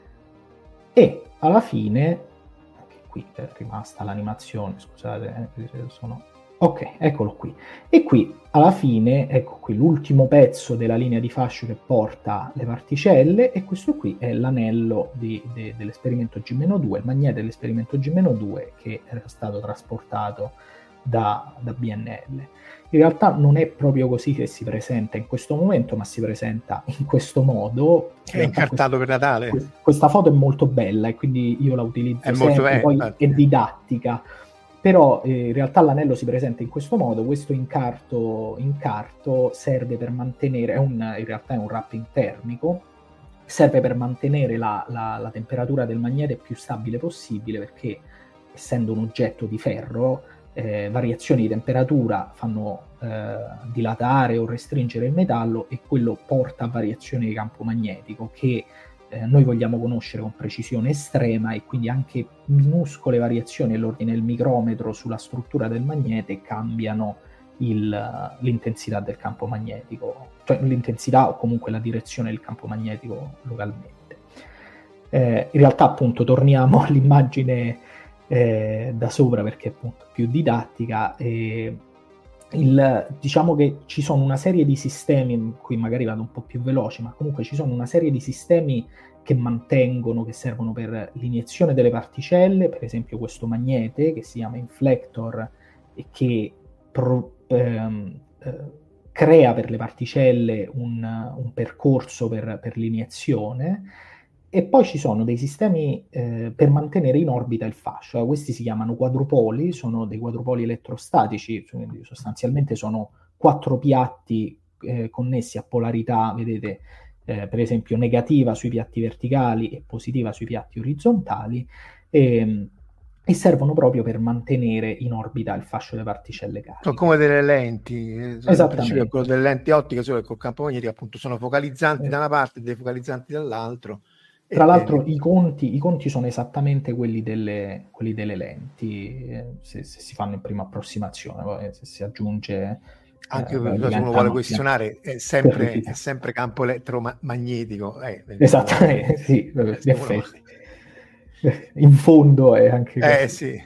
E: E alla fine qui è rimasta l'animazione, scusate, eh, sono... ok, eccolo qui. E qui alla fine, ecco qui l'ultimo pezzo della linea di fascio che porta le particelle, e questo qui è l'anello di, de, dell'esperimento G meno due, il magnete dell'esperimento G meno due che era stato trasportato da, da B N L. In realtà non è proprio così che si presenta in questo momento, ma si presenta in questo modo.
D: È incartato
E: questa,
D: per Natale.
E: Questa foto è molto bella e quindi io la utilizzo
D: è
E: sempre,
D: molto bella,
E: poi
D: infatti.
E: È didattica. Però eh, in realtà l'anello si presenta in questo modo, questo incarto, incarto serve per mantenere, è un, in realtà è un wrapping termico, serve per mantenere la, la, la temperatura del magnete più stabile possibile, perché essendo un oggetto di ferro, Eh, variazioni di temperatura fanno eh, dilatare o restringere il metallo, e quello porta a variazioni di campo magnetico che eh, noi vogliamo conoscere con precisione estrema, e quindi anche minuscole variazioni all'ordine del micrometro sulla struttura del magnete cambiano il, l'intensità del campo magnetico, cioè l'intensità o comunque la direzione del campo magnetico localmente. Eh, in realtà appunto torniamo all'immagine Eh, da sopra, perché è appunto più didattica. E il, diciamo che ci sono una serie di sistemi, qui magari vado un po' più veloce, ma comunque ci sono una serie di sistemi che mantengono, che servono per l'iniezione delle particelle, per esempio questo magnete che si chiama inflector e che pro, ehm, eh, crea per le particelle un, un percorso per, per l'iniezione. E poi ci sono dei sistemi eh, per mantenere in orbita il fascio. Questi si chiamano quadrupoli, sono dei quadrupoli elettrostatici, quindi sostanzialmente sono quattro piatti eh, connessi a polarità, vedete, eh, per esempio negativa sui piatti verticali e positiva sui piatti orizzontali, e, e servono proprio per mantenere in orbita il fascio delle particelle cariche.
D: Sono come delle lenti,
E: esattamente,
D: quello delle lenti ottiche, solo che col campo magnetico appunto sono focalizzanti eh. da una parte e defocalizzanti dall'altro.
E: Tra l'altro i conti, i conti sono esattamente quelli delle, quelli delle lenti, eh, se, se si fanno in prima approssimazione, poi se si aggiunge...
D: Anche eh, se uno vuole questionare, è sempre, è sempre campo elettromagnetico. Eh,
E: Esattamente, sì, in effetti. In fondo è anche così.
D: Eh sì.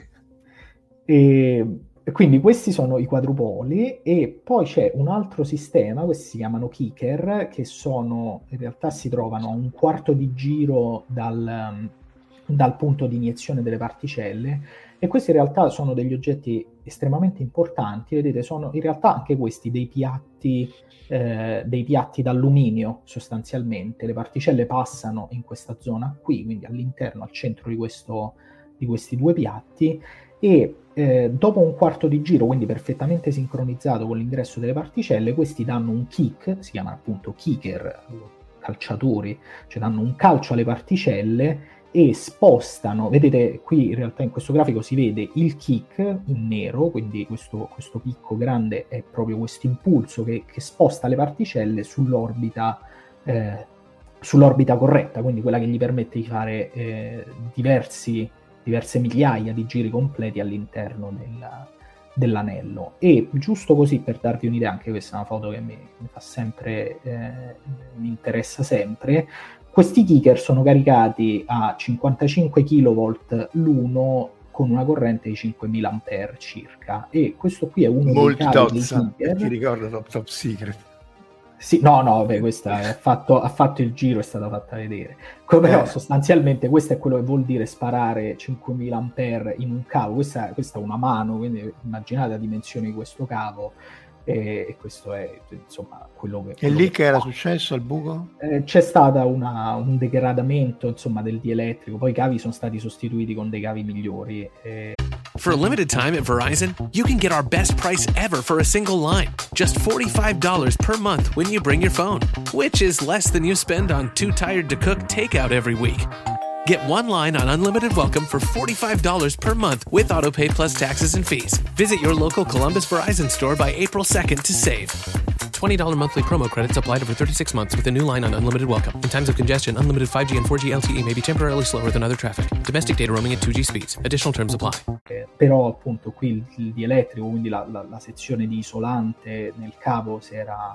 E: E... Quindi questi sono i quadrupoli e poi c'è un altro sistema, questi si chiamano kicker, che sono, in realtà si trovano a un quarto di giro dal, dal punto di iniezione delle particelle, e questi in realtà sono degli oggetti estremamente importanti. Vedete, sono in realtà anche questi dei piatti, eh, dei piatti d'alluminio sostanzialmente. Le particelle passano in questa zona qui, quindi all'interno, al centro di, questo, di questi due piatti, e eh, dopo un quarto di giro, quindi perfettamente sincronizzato con l'ingresso delle particelle, questi danno un kick, si chiamano appunto kicker, calciatori, cioè danno un calcio alle particelle e spostano, vedete qui in realtà in questo grafico si vede il kick in nero, quindi questo, questo picco grande è proprio questo impulso che, che sposta le particelle sull'orbita eh, sull'orbita corretta, quindi quella che gli permette di fare eh, diversi diverse migliaia di giri completi all'interno del, dell'anello. E giusto così per darvi un'idea, anche questa è una foto che mi, mi fa sempre eh, mi interessa sempre, questi kicker sono caricati a cinquantacinque chilovolt l'uno con una corrente di cinquemila ampere circa, e questo qui è uno
D: molti
E: dei cavi
D: dozza,
E: kicker.
D: Ti ricordo Top, top Secret.
E: Sì, no, no, beh, questa ha fatto, ha fatto il giro, è stata fatta vedere. Però eh. sostanzialmente questo è quello che vuol dire sparare cinquemila ampere in un cavo. Questa, questa è una mano, quindi immaginate la dimensione di questo cavo, e, e questo è insomma quello che...
D: E lì che, che era
E: fa.
D: successo al buco?
E: Eh, c'è stato un degradamento insomma del dielettrico, poi i cavi sono stati sostituiti con dei cavi migliori. Eh.
A: For a limited time at Verizon, you can get our best price ever for a single line. Just forty-five dollars per month when you bring your phone, which is less than you spend on Too Tired to Cook takeout every week. Get one line on Unlimited Welcome for forty-five dollars per month with AutoPay plus taxes and fees. Visit your local Columbus Verizon store by April second to save. twenty dollars monthly promo credits applied over thirty-six months with a new line on Unlimited Welcome. In times of congestion, unlimited five G and four G L T E may be temporarily slower than other traffic. Domestic data roaming at two G speeds. Additional terms apply.
E: Eh, però appunto qui il, il dielettrico, quindi la, la, la sezione di isolante nel cavo si era,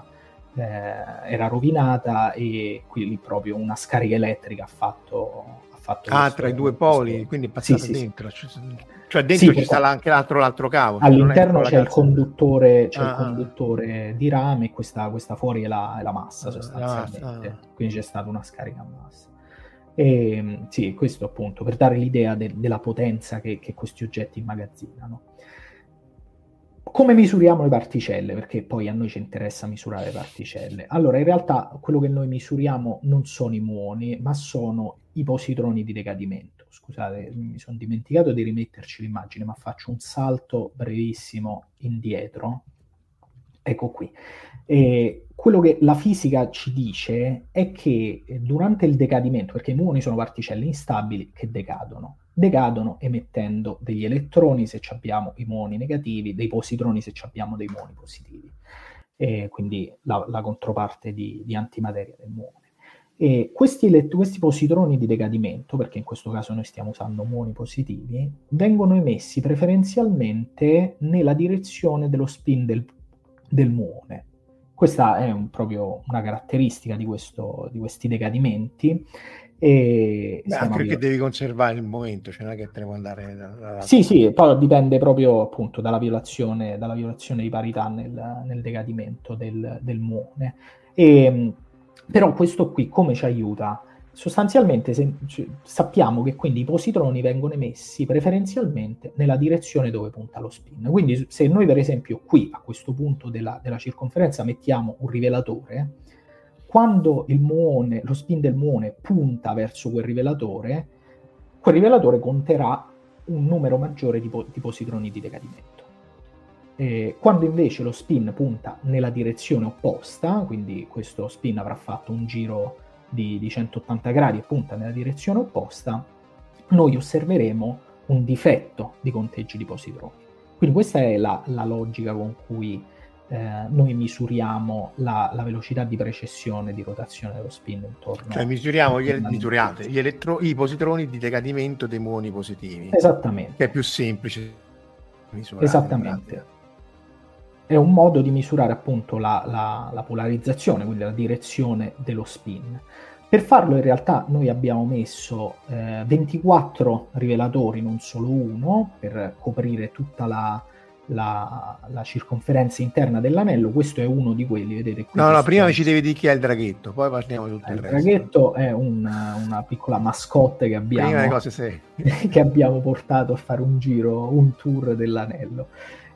E: eh, era rovinata, e qui lì proprio una scarica elettrica ha fatto... Fatto
D: ah,
E: questo,
D: tra i due
E: questo...
D: poli, quindi è passato
E: sì,
D: dentro. Sì, sì. Cioè dentro sì, ci sta anche l'altro, l'altro cavo.
E: All'interno c'è il conduttore, c'è
D: ah,
E: il conduttore di rame, e questa, questa fuori è la, è la massa sostanzialmente. Ah, ah. Quindi c'è stata una scarica a massa. E, sì, questo appunto per dare l'idea de, della potenza che, che questi oggetti immagazzinano. Come misuriamo le particelle? Perché poi a noi ci interessa misurare le particelle. Allora, in realtà quello che noi misuriamo non sono i muoni, ma sono i positroni di decadimento. Scusate, mi sono dimenticato di rimetterci l'immagine, ma faccio un salto brevissimo indietro. Ecco qui. E quello che la fisica ci dice è che durante il decadimento, perché i muoni sono particelle instabili che decadono, decadono emettendo degli elettroni se abbiamo i muoni negativi, dei positroni se abbiamo dei muoni positivi, e quindi la, la controparte di, di antimateria del muone. E questi, let- questi positroni di decadimento, perché in questo caso noi stiamo usando muoni positivi, vengono emessi preferenzialmente nella direzione dello spin del, del muone. Questa è un, proprio una caratteristica di, questo, di questi decadimenti, E
D: Beh, anche perché devi conservare il momento, cioè non è che te ne puoi andare da, da...
E: Sì, sì, poi dipende proprio appunto dalla violazione, dalla violazione di parità nel, nel decadimento del, del muone. E, però questo qui come ci aiuta? Sostanzialmente se, cioè, sappiamo che quindi i positroni vengono emessi preferenzialmente nella direzione dove punta lo spin. Quindi se noi per esempio qui a questo punto della, della circonferenza mettiamo un rivelatore, quando il muone, lo spin del muone punta verso quel rivelatore, quel rivelatore conterà un numero maggiore di, po- di positroni di decadimento. Eh, quando invece lo spin punta nella direzione opposta, quindi questo spin avrà fatto un giro di, di centottanta gradi e punta nella direzione opposta, noi osserveremo un difetto di conteggi di positroni. Quindi questa è la, la logica con cui eh, noi misuriamo la, la velocità di precessione di rotazione dello spin intorno.
D: Cioè misuriamo gli, misuriate gli elettro- i positroni di decadimento dei muoni positivi.
E: Esattamente.
D: Che è più semplice misurare.
E: Esattamente. È un modo di misurare appunto la, la, la polarizzazione, quindi la direzione dello spin. Per farlo in realtà noi abbiamo messo eh, ventiquattro rivelatori, non solo uno, per coprire tutta la, la, la circonferenza interna dell'anello. Questo è uno di quelli, vedete qui.
D: No, no, prima ci devi dire chi è il draghetto, poi parliamo di tutto il,
E: il
D: resto.
E: Il draghetto è un, una piccola mascotte che abbiamo,
D: prima le cose serie.
E: che abbiamo portato a fare un giro, un tour dell'anello.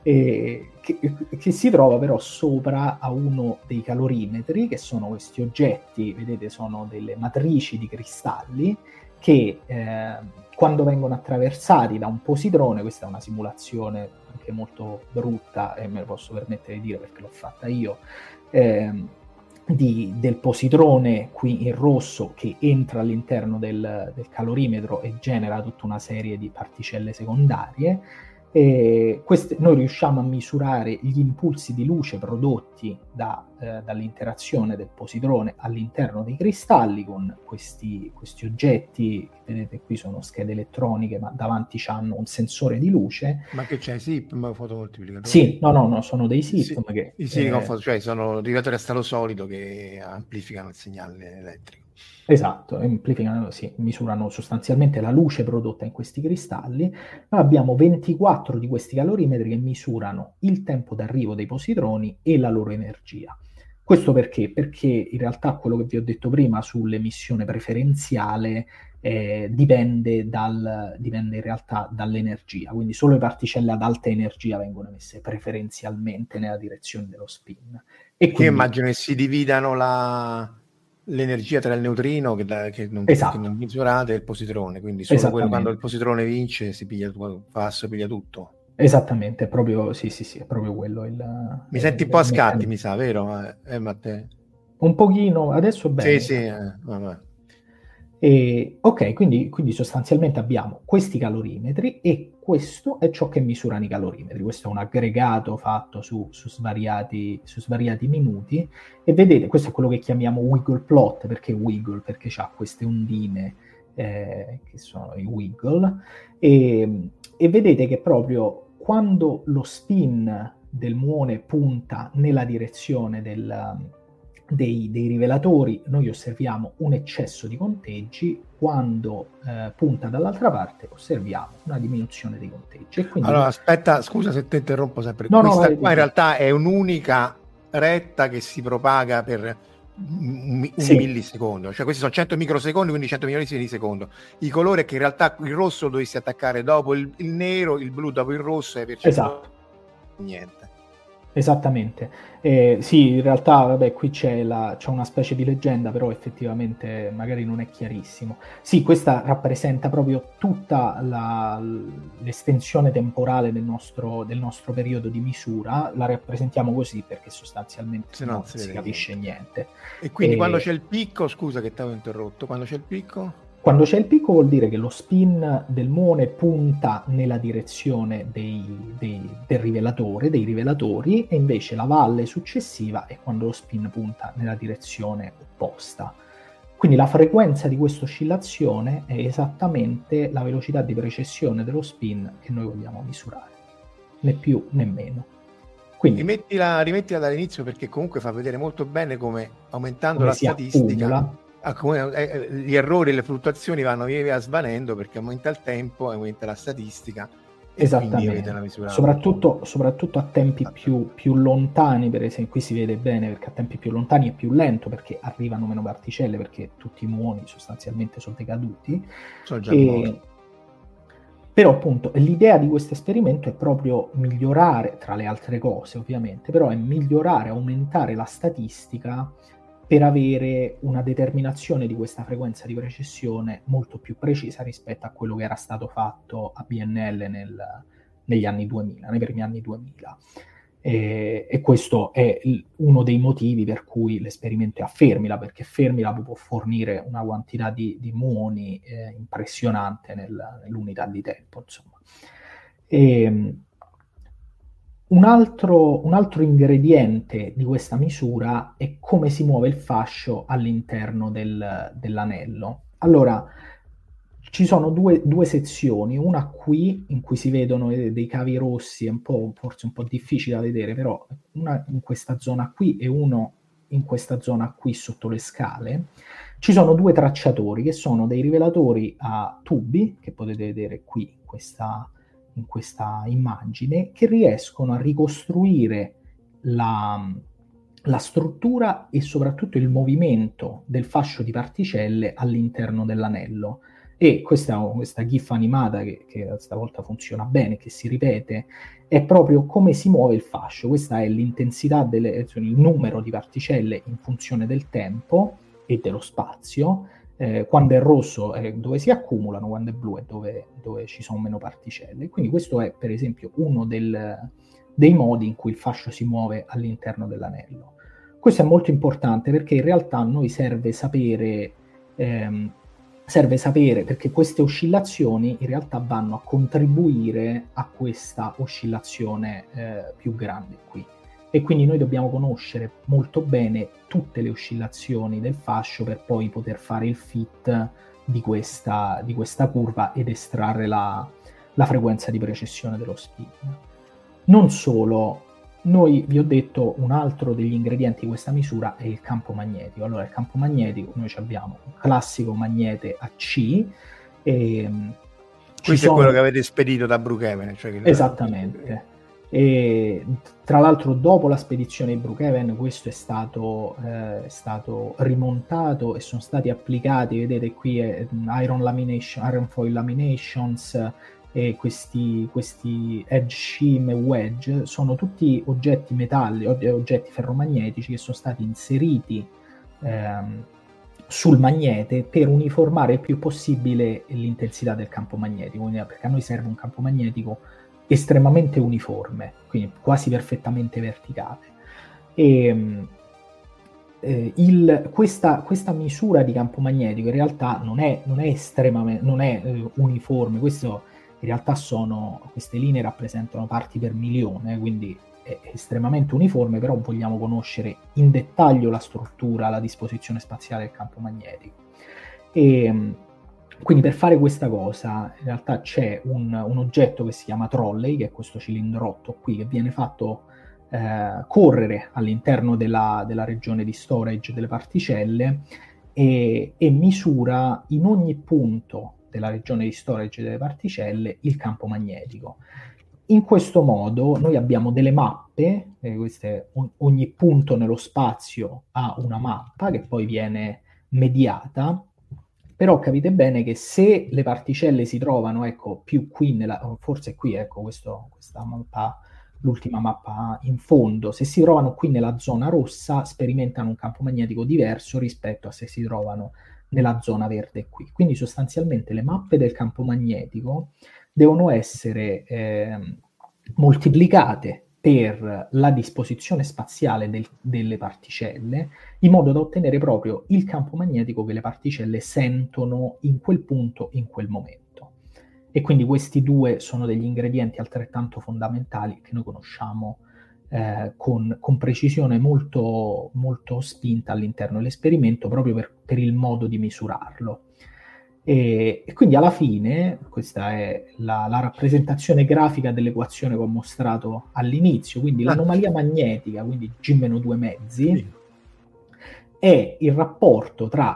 E: E che, che si trova però sopra a uno dei calorimetri, che sono questi oggetti, vedete, sono delle matrici di cristalli che eh, quando vengono attraversati da un positrone, questa è una simulazione anche molto brutta e me lo posso permettere di dire perché l'ho fatta io, eh, di, del positrone qui in rosso che entra all'interno del, del calorimetro e genera tutta una serie di particelle secondarie. E queste, noi riusciamo a misurare gli impulsi di luce prodotti da, eh, dall'interazione del positrone all'interno dei cristalli con questi, questi oggetti che vedete qui sono schede elettroniche, ma davanti hanno un sensore di luce.
D: Ma che c'è? Sì, ma fotomoltiplicatori?
E: Sì, no, no, no, sono dei SIP.
D: Sì,
E: che,
D: i silicon,
E: eh,
D: cioè sono rivelatori a stato solido che amplificano il segnale elettrico.
E: Esatto, amplificano, sì, misurano sostanzialmente la luce prodotta in questi cristalli. Noi abbiamo ventiquattro di questi calorimetri che misurano il tempo d'arrivo dei positroni e la loro energia. Questo perché? Perché in realtà quello che vi ho detto prima sull'emissione preferenziale eh, dipende, dal, dipende in realtà dall'energia, quindi solo le particelle ad alta energia vengono emesse preferenzialmente nella direzione dello spin. E quindi,
D: io immagino che si dividano la... l'energia tra il neutrino che, da, che, non,
E: esatto.
D: che non misurate e il positrone, quindi solo quello, quando il positrone vince si piglia, passo, piglia tutto.
E: Esattamente, è proprio, sì, sì, sì, è proprio quello. Il,
D: mi
E: il,
D: senti un po' a scatti, mi sa, vero? Eh, Matteo?
E: Un pochino, adesso bene.
D: Sì, sì, eh, vabbè.
E: E, ok, quindi, quindi sostanzialmente abbiamo questi calorimetri e questo è ciò che misurano i calorimetri. Questo è un aggregato fatto su, su, svariati, su svariati minuti e vedete, questo è quello che chiamiamo wiggle plot. Perché wiggle? Perché ha queste ondine eh, che sono i wiggle e, e vedete che proprio quando lo spin del muone punta nella direzione del... Dei, dei rivelatori, noi osserviamo un eccesso di conteggi, quando eh, punta dall'altra parte osserviamo una diminuzione dei conteggi. E quindi...
D: Allora aspetta, scusa se ti interrompo sempre.
E: No,
D: Questa
E: no,
D: qua in realtà è un'unica retta che si propaga per un, un
E: sì.
D: millisecondo, cioè questi sono cento microsecondi, quindi cento milionesimi di secondo. Il colore è che in realtà il rosso lo dovresti attaccare dopo il, il nero, il blu dopo il rosso e per
E: esatto.
D: niente.
E: Esattamente, eh, sì, in realtà vabbè, qui c'è, la, c'è una specie di leggenda, però effettivamente magari non è chiarissimo. Sì, questa rappresenta proprio tutta la, l'estensione temporale del nostro, del nostro periodo di misura, la rappresentiamo così perché sostanzialmente se no non si, si capisce niente. niente.
D: E quindi
E: e...
D: quando c'è il picco, scusa che ti avevo interrotto, quando c'è il picco?
E: Quando c'è il picco vuol dire che lo spin del muone punta nella direzione dei, dei, del rivelatore, dei rivelatori, e invece la valle successiva è quando lo spin punta nella direzione opposta. Quindi la frequenza di questa oscillazione è esattamente la velocità di precessione dello spin che noi vogliamo misurare, né più né meno. Quindi,
D: rimettila, rimettila dall'inizio perché comunque fa vedere molto bene come aumentando
E: come
D: la
E: si
D: statistica...
E: accumula.
D: Ah, come, eh, gli errori e le fluttuazioni vanno via via svanendo perché aumenta il tempo, aumenta la statistica e quindi avete una misura
E: soprattutto, soprattutto a tempi più, più lontani, per esempio qui si vede bene perché a tempi più lontani è più lento perché arrivano meno particelle, perché tutti i muoni sostanzialmente sono decaduti.
D: Sono già
E: e,
D: morti.
E: Però appunto l'idea di questo esperimento è proprio migliorare, tra le altre cose ovviamente, però è migliorare, aumentare la statistica per avere una determinazione di questa frequenza di precessione molto più precisa rispetto a quello che era stato fatto a B N L nel, negli anni duemila, nei primi anni duemila. E, e questo è il, uno dei motivi per cui l'esperimento è a Fermilab, perché Fermilab può fornire una quantità di, di muoni eh, impressionante nel, nell'unità di tempo, insomma. E, Un altro, un altro ingrediente di questa misura è come si muove il fascio all'interno del, dell'anello. Allora, ci sono due, due sezioni, una qui in cui si vedono dei cavi rossi, è un po', forse un po' difficile da vedere, però una in questa zona qui e uno in questa zona qui sotto le scale. Ci sono due tracciatori che sono dei rivelatori a tubi, che potete vedere qui in questa in questa immagine, che riescono a ricostruire la, la struttura e soprattutto il movimento del fascio di particelle all'interno dell'anello. E questa, questa GIF animata che, che stavolta funziona bene, che si ripete, è proprio come si muove il fascio. Questa è l'intensità, delle, il numero di particelle in funzione del tempo e dello spazio. Eh, quando è rosso è dove si accumulano, quando è blu è dove, dove ci sono meno particelle. Quindi questo è per esempio uno del, dei modi in cui il fascio si muove all'interno dell'anello. Questo è molto importante perché in realtà a noi serve sapere, ehm, serve sapere perché queste oscillazioni in realtà vanno a contribuire a questa oscillazione eh, più grande qui. E quindi noi dobbiamo conoscere molto bene tutte le oscillazioni del fascio per poi poter fare il fit di questa, di questa curva ed estrarre la, la frequenza di precessione dello spin. Non solo, noi vi ho detto un altro degli ingredienti di questa misura è il campo magnetico. Allora il campo magnetico, noi abbiamo un classico magnete A C. E,
D: questo sono... è quello che avete spedito da Brookhaven. Cioè che
E: esattamente. E tra l'altro dopo la spedizione di Brookhaven questo è stato, eh, è stato rimontato e sono stati applicati, vedete qui è iron lamination, iron foil laminations e questi, questi edge shim e wedge sono tutti oggetti metalli, oggetti ferromagnetici che sono stati inseriti ehm, sul magnete per uniformare il più possibile l'intensità del campo magnetico, quindi, perché a noi serve un campo magnetico estremamente uniforme, quindi quasi perfettamente verticale. E, eh, il, questa, questa misura di campo magnetico in realtà non è, non è estremamente non è eh, uniforme, questo in realtà sono, queste linee rappresentano parti per milione, quindi è estremamente uniforme, però vogliamo conoscere in dettaglio la struttura, la disposizione spaziale del campo magnetico. E, quindi per fare questa cosa in realtà c'è un, un oggetto che si chiama trolley, che è questo cilindrotto qui, che viene fatto eh, correre all'interno della, della regione di storage delle particelle e, e misura in ogni punto della regione di storage delle particelle il campo magnetico. In questo modo noi abbiamo delle mappe, eh, queste, ogni punto nello spazio ha una mappa che poi viene mediata. Però capite bene che se le particelle si trovano, ecco, più qui, nella, forse qui, ecco, questo, questa mappa, l'ultima mappa in fondo, se si trovano qui nella zona rossa, sperimentano un campo magnetico diverso rispetto a se si trovano nella zona verde qui. Quindi sostanzialmente le mappe del campo magnetico devono essere eh, moltiplicate per la disposizione spaziale del, delle particelle, in modo da ottenere proprio il campo magnetico che le particelle sentono in quel punto, in quel momento. E quindi questi due sono degli ingredienti altrettanto fondamentali che noi conosciamo eh, con, con precisione molto, molto spinta all'interno dell'esperimento, proprio per, per il modo di misurarlo. E, e quindi alla fine, questa è la, la rappresentazione grafica dell'equazione che ho mostrato all'inizio, quindi l'anomalia magnetica, quindi G meno due mezzi, è il rapporto tra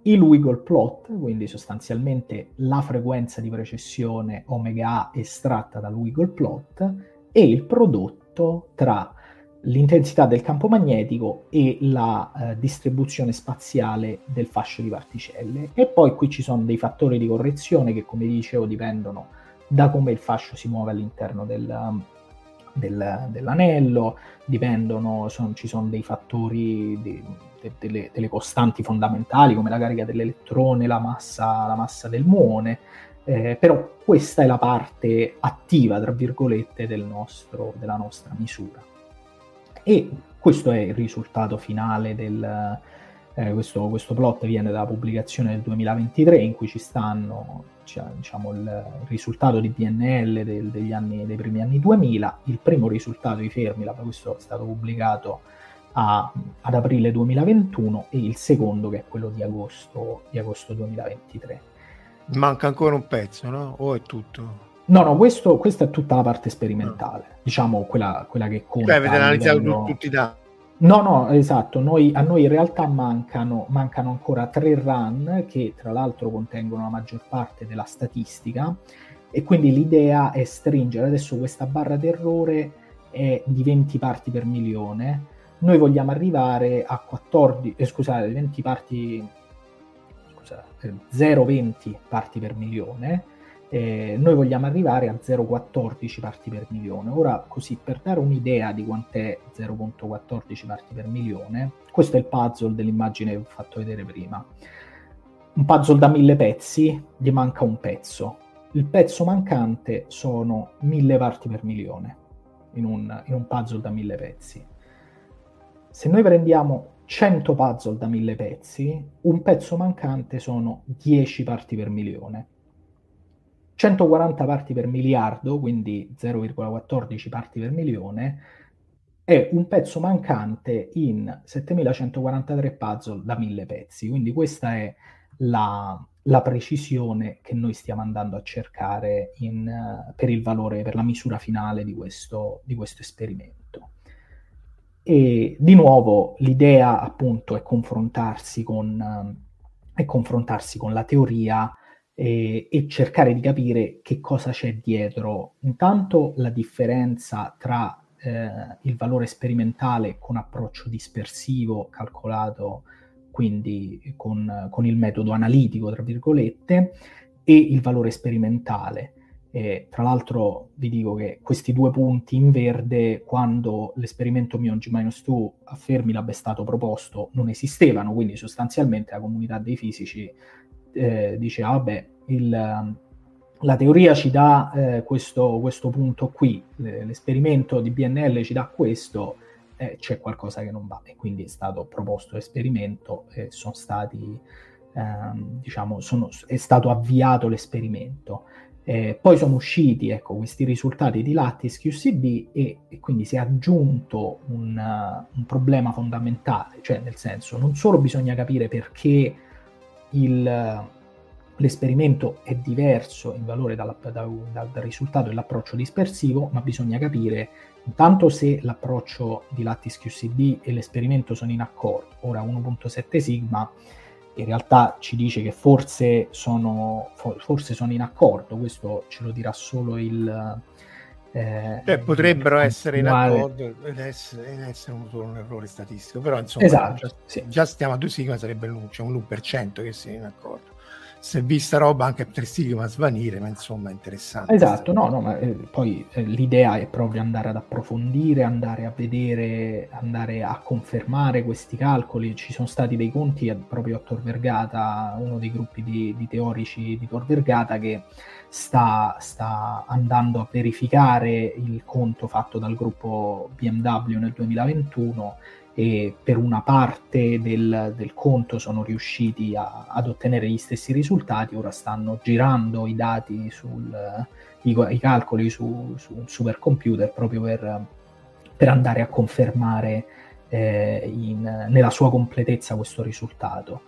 E: il wiggle plot, quindi sostanzialmente la frequenza di precessione omega A estratta dal wiggle plot, e il prodotto tra l'intensità del campo magnetico e la eh, distribuzione spaziale del fascio di particelle. E poi qui ci sono dei fattori di correzione che, come dicevo, dipendono da come il fascio si muove all'interno del, del, dell'anello, dipendono, sono, ci sono dei fattori, di, de, delle, delle costanti fondamentali come la carica dell'elettrone, la massa, la massa del muone, eh, però questa è la parte attiva, tra virgolette, del nostro, della nostra misura. E questo è il risultato finale del... Eh, questo, questo plot viene dalla pubblicazione del duemilaventitré, in cui ci stanno, cioè, diciamo, il risultato di B N L del, degli anni, dei primi anni duemila, il primo risultato di Fermilab, questo è stato pubblicato a, ad aprile duemilaventuno, e il secondo che è quello di agosto, di agosto duemilaventitré.
D: Manca ancora un pezzo, no? O è tutto?
E: No, no, questo, questa è tutta la parte sperimentale, no. Diciamo quella, quella che conta.
D: Cioè avete analizzato
E: livello...
D: tutti i dati?
E: No, no, esatto, noi, a noi in realtà mancano, mancano ancora tre run che tra l'altro contengono la maggior parte della statistica, e quindi l'idea è stringere, adesso questa barra d'errore è di venti parti per milione, noi vogliamo arrivare a quattordici, eh, scusate, venti parti, scusate, zero virgola venti parti per milione. Eh, noi vogliamo arrivare a zero virgola quattordici parti per milione. Ora, così, per dare un'idea di quant'è zero virgola quattordici parti per milione, questo è il puzzle dell'immagine che vi ho fatto vedere prima. Un puzzle da mille pezzi, gli manca un pezzo. Il pezzo mancante sono mille parti per milione in un, in un puzzle da mille pezzi. Se noi prendiamo cento puzzle da mille pezzi, un pezzo mancante sono dieci parti per milione. centoquaranta parti per miliardo, quindi zero virgola quattordici parti per milione, è un pezzo mancante in settemilacentoquarantatré puzzle da mille pezzi. Quindi questa è la, la precisione che noi stiamo andando a cercare in, uh, per il valore, per la misura finale di questo, di questo esperimento. E di nuovo l'idea appunto è confrontarsi con, uh, è confrontarsi con la teoria e, e cercare di capire che cosa c'è dietro. Intanto la differenza tra eh, il valore sperimentale con approccio dispersivo calcolato quindi con, con il metodo analitico, tra virgolette, e il valore sperimentale. E, tra l'altro vi dico che questi due punti in verde, quando l'esperimento Muon G due a Fermilab è stato proposto, non esistevano, quindi sostanzialmente la comunità dei fisici eh, diceva, vabbè, il, la teoria ci dà eh, questo, questo punto qui, l'esperimento di B N L ci dà questo, eh, c'è qualcosa che non va, e quindi è stato proposto l'esperimento e sono stati, ehm, diciamo, sono, è stato avviato l'esperimento. Eh, poi sono usciti, ecco, questi risultati di Lattice Q C D e, e quindi si è aggiunto un, uh, un problema fondamentale, cioè nel senso, non solo bisogna capire perché il, l'esperimento è diverso in valore dal, dal, dal risultato dell'approccio dispersivo, ma bisogna capire intanto se l'approccio di Lattice Q C D e l'esperimento sono in accordo. Ora uno virgola sette sigma in realtà ci dice che forse sono, forse sono in accordo, questo ce lo dirà solo il... Eh,
D: cioè, potrebbero
E: il
D: essere in accordo ed essere, essere un, solo un errore statistico, però insomma
E: esatto,
D: già,
E: sì. già
D: stiamo a due sigma, sarebbe l'uno, cioè un uno per cento che sia in accordo. Se vista roba anche a tre sigma a svanire, ma insomma è interessante.
E: Esatto, no, no, ma eh, poi eh, l'idea è proprio andare ad approfondire, andare a vedere, andare a confermare questi calcoli. Ci sono stati dei conti proprio a Tor Vergata, uno dei gruppi di, di teorici di Tor Vergata che sta, sta andando a verificare il conto fatto dal gruppo B M W nel duemilaventuno, e per una parte del, del conto sono riusciti a, ad ottenere gli stessi risultati. Ora stanno girando i dati, sul, i, i calcoli su, su un supercomputer proprio per, per andare a confermare eh, in, nella sua completezza questo risultato.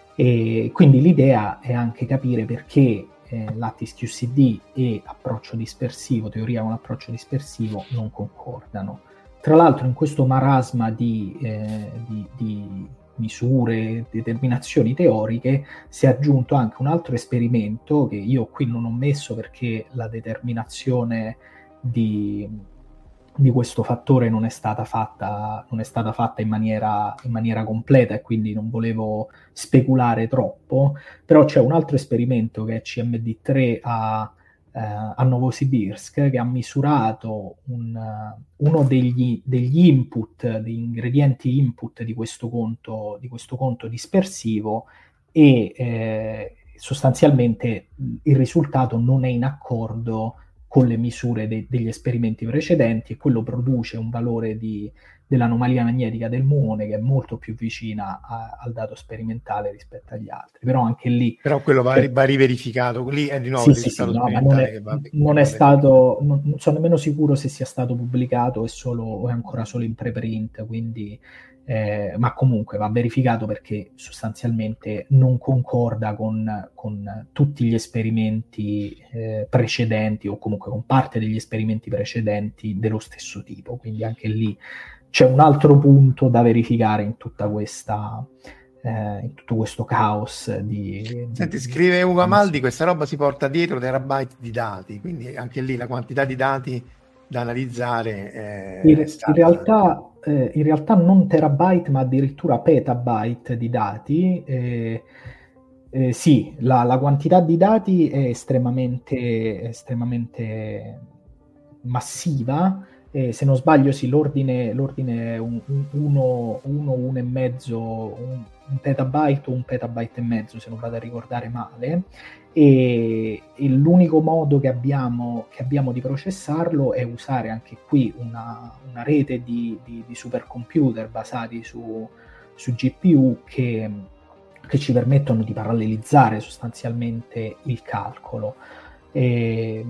E: E quindi l'idea è anche capire perché eh, Lattice Q C D e approccio dispersivo, teoria con approccio dispersivo, non concordano. Tra l'altro in questo marasma di, eh, di, di, misure, determinazioni teoriche, si è aggiunto anche un altro esperimento che io qui non ho messo perché la determinazione di, di questo fattore non è stata fatta, non è stata fatta in maniera, in maniera completa, e quindi non volevo speculare troppo, però c'è un altro esperimento che è C M D tre a Uh, a Novosibirsk, che ha misurato un, uh, uno degli, degli input, degli ingredienti input di questo conto, di questo conto dispersivo, e eh, sostanzialmente il risultato non è in accordo con le misure de- degli esperimenti precedenti, e quello produce un valore di, dell'anomalia magnetica del muone che è molto più vicina a, al dato sperimentale rispetto agli altri. Però anche lì...
D: Però quello va,
E: per...
D: va riverificato, lì è di nuovo
E: sì,
D: il
E: sì,
D: risultato
E: sì, no, ma non è,
D: sperimentale che va,
E: non
D: va
E: è stato, non, non sono nemmeno sicuro se sia stato pubblicato, è solo, o è ancora solo in preprint, quindi... Eh, ma comunque va verificato, perché sostanzialmente non concorda con, con tutti gli esperimenti eh, precedenti, o comunque con parte degli esperimenti precedenti dello stesso tipo, quindi anche lì c'è un altro punto da verificare in tutta questa eh, in tutto questo caos di, di
D: Senti, scrive Ugo Amaldi,
E: di...
D: questa roba si porta dietro terabyte di dati, quindi anche lì la quantità di dati da analizzare è
E: in,
D: stata...
E: in realtà Eh, in realtà non terabyte, ma addirittura petabyte di dati. Eh, eh, sì, la, la quantità di dati è estremamente, estremamente massiva. Eh, se non sbaglio, sì, l'ordine, l'ordine è un, un, uno, uno, uno e mezzo, un, un petabyte o un petabyte e mezzo, se non vado a ricordare male. E, e l'unico modo che abbiamo, che abbiamo di processarlo è usare anche qui una, una rete di, di, di supercomputer basati su, su G P U che, che ci permettono di parallelizzare sostanzialmente il calcolo. E,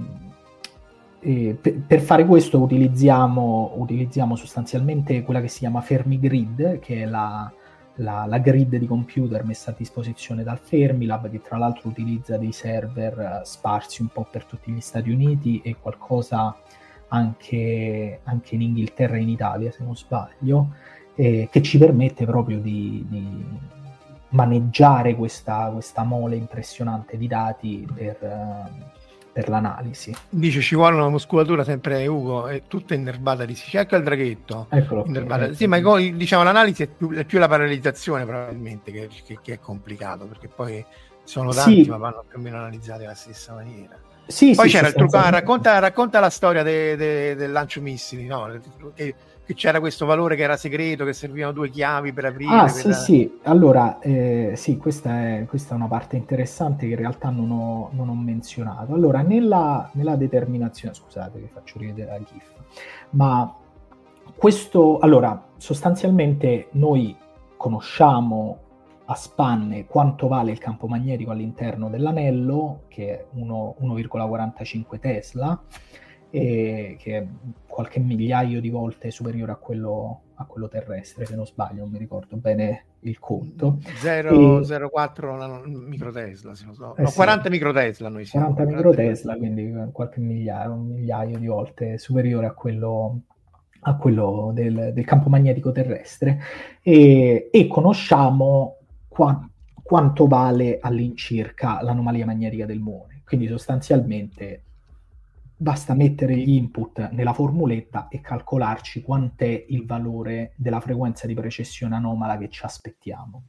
E: e per, per fare questo utilizziamo, utilizziamo sostanzialmente quella che si chiama Fermigrid, che è la La, la grid di computer messa a disposizione dal Fermilab, che tra l'altro utilizza dei server uh, sparsi un po' per tutti gli Stati Uniti e qualcosa anche, anche in Inghilterra e in Italia, se non sbaglio, eh, che ci permette proprio di, di maneggiare questa, questa mole impressionante di dati per, uh, per l'analisi.
D: Dice ci vuole una muscolatura, sempre Ugo, è tutta innervata, di si cerca il draghetto.
E: Eccolo
D: innervata.
E: qui,
D: sì, ma diciamo l'analisi è più, è più la parallelizzazione probabilmente che, che, che è complicato, perché poi sono tanti, sì, ma vanno più o meno analizzati alla stessa maniera.
E: Sì,
D: poi
E: sì,
D: c'era il trucco, ah, racconta, racconta la storia de, de, del lancio missili, no? Che, che c'era questo valore che era segreto, che servivano due chiavi per aprire.
E: Ah,
D: per...
E: sì, sì, allora, eh, sì, questa è, questa è una parte interessante che in realtà non ho, non ho menzionato. Allora, nella, nella determinazione, scusate che faccio rivedere la GIF, ma questo, allora, sostanzialmente noi conosciamo a spanne quanto vale il campo magnetico all'interno dell'anello, che è uno virgola quarantacinque Tesla, e che è qualche migliaio di volte superiore a quello, a quello terrestre, se non sbaglio, non mi ricordo bene il conto.
D: zero virgola zero quattro microtesla, se non so.
E: Eh
D: no,
E: sì,
D: quaranta microtesla noi siamo.
E: quaranta microtesla, quindi qualche migliaio, un migliaio di volte superiore a quello, a quello del, del campo magnetico terrestre, e, e conosciamo qua, quanto vale all'incirca l'anomalia magnetica del muone. Quindi sostanzialmente basta mettere gli input nella formuletta e calcolarci quant'è il valore della frequenza di precessione anomala che ci aspettiamo.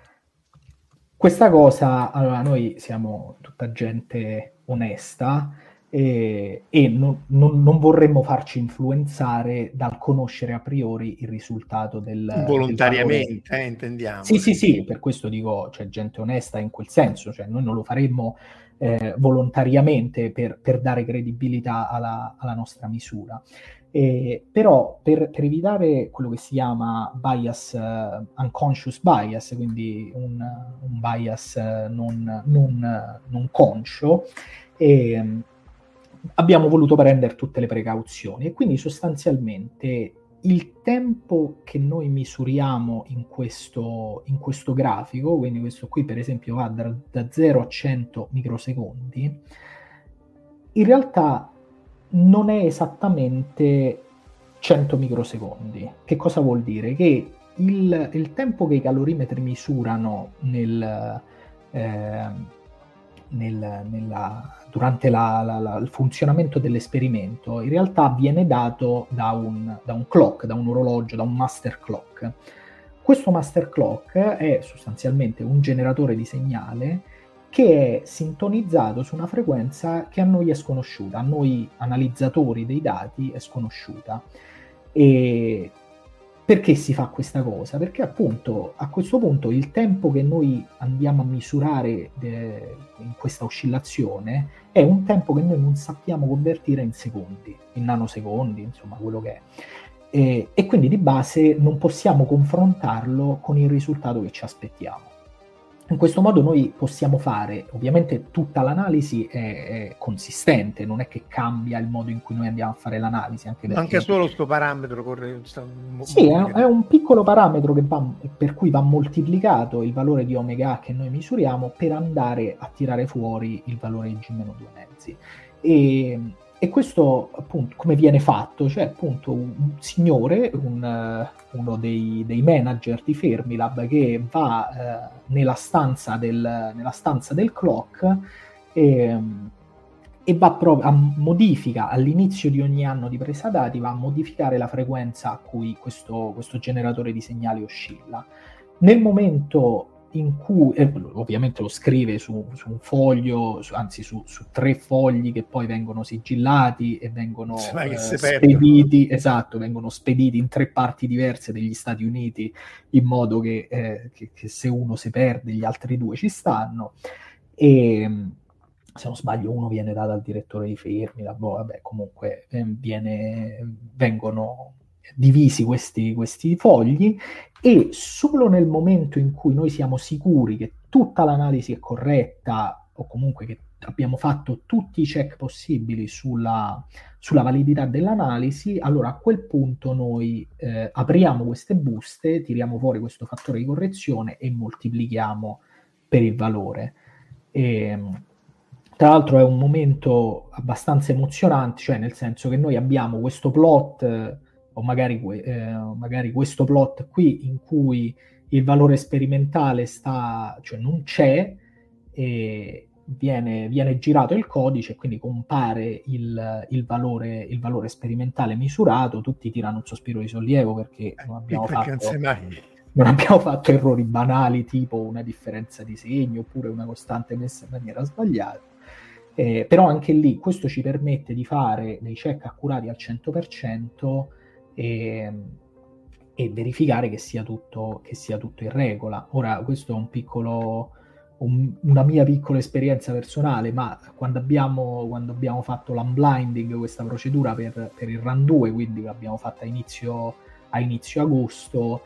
E: Questa cosa, allora, noi siamo tutta gente onesta e, e non, non, non vorremmo farci influenzare dal conoscere a priori il risultato del
D: volontariamente,
E: del
D: eh, intendiamo.
E: Sì, sì, sì, per questo dico, cioè, gente onesta in quel senso, cioè noi non lo faremmo Eh, volontariamente per, per dare credibilità alla, alla nostra misura. Eh, però per, per evitare quello che si chiama bias, uh, unconscious bias, quindi un, un bias uh, non, non, non conscio, eh, abbiamo voluto prendere tutte le precauzioni, e quindi sostanzialmente il tempo che noi misuriamo in questo, in questo grafico, quindi questo qui per esempio va da, da zero a cento microsecondi, in realtà non è esattamente cento microsecondi. Che cosa vuol dire? Che il, il tempo che i calorimetri misurano nel, eh, nel, nella, durante la, la, la, il funzionamento dell'esperimento in realtà viene dato da un, da un clock, da un orologio, da un master clock. Questo master clock è sostanzialmente un generatore di segnale che è sintonizzato su una frequenza che a noi è sconosciuta, a noi analizzatori dei dati è sconosciuta. E perché si fa questa cosa? Perché appunto a questo punto il tempo che noi andiamo a misurare de- in questa oscillazione è un tempo che noi non sappiamo convertire in secondi, in nanosecondi, insomma quello che è. E, e quindi di base non possiamo confrontarlo con il risultato che ci aspettiamo. In questo modo noi possiamo fare, ovviamente tutta l'analisi è, è consistente, non è che cambia il modo in cui noi andiamo a fare l'analisi. Anche, perché...
D: anche solo sto parametro corre...
E: Sì, è, è un piccolo parametro che va, per cui va moltiplicato il valore di omega A che noi misuriamo per andare a tirare fuori il valore di G meno due mezzi. E... E questo appunto come viene fatto? Cioè appunto un, un signore, un, uh, uno dei, dei manager di Fermilab che va uh, nella, stanza del, nella stanza del clock e, e va proprio a modifica all'inizio di ogni anno di presa dati, va a modificare la frequenza a cui questo, questo generatore di segnali oscilla. Nel momento in cui eh, ovviamente lo scrive su, su un foglio, su, anzi su, su tre fogli che poi vengono sigillati e vengono eh, spediti, esatto, vengono spediti in tre parti diverse degli Stati Uniti in modo che, eh, che, che se uno si perde gli altri due ci stanno, e se non sbaglio uno viene dato al direttore di Fermilab, boh, vabbè, comunque eh, viene, vengono divisi questi, questi fogli, e solo nel momento in cui noi siamo sicuri che tutta l'analisi è corretta, o comunque che abbiamo fatto tutti i check possibili sulla, sulla validità dell'analisi, allora a quel punto noi eh, apriamo queste buste, tiriamo fuori questo fattore di correzione e moltiplichiamo per il valore. E, tra l'altro è un momento abbastanza emozionante, cioè nel senso che noi abbiamo questo plot o magari, eh, magari questo plot qui in cui il valore sperimentale sta, cioè non c'è, e viene, viene girato il codice, quindi compare il, il, valore, il valore sperimentale misurato, tutti tirano un sospiro di sollievo perché non abbiamo, perché fatto, non, mai... non abbiamo fatto errori banali tipo una differenza di segno oppure una costante messa in maniera sbagliata. Eh, però anche lì questo ci permette di fare dei check accurati al cento per cento E, e verificare che sia tutto che sia tutto in regola. Ora questo è un piccolo un, una mia piccola esperienza personale, ma quando abbiamo quando abbiamo fatto l'unblinding, questa procedura per, per il run due, quindi l'abbiamo fatta a inizio a inizio agosto,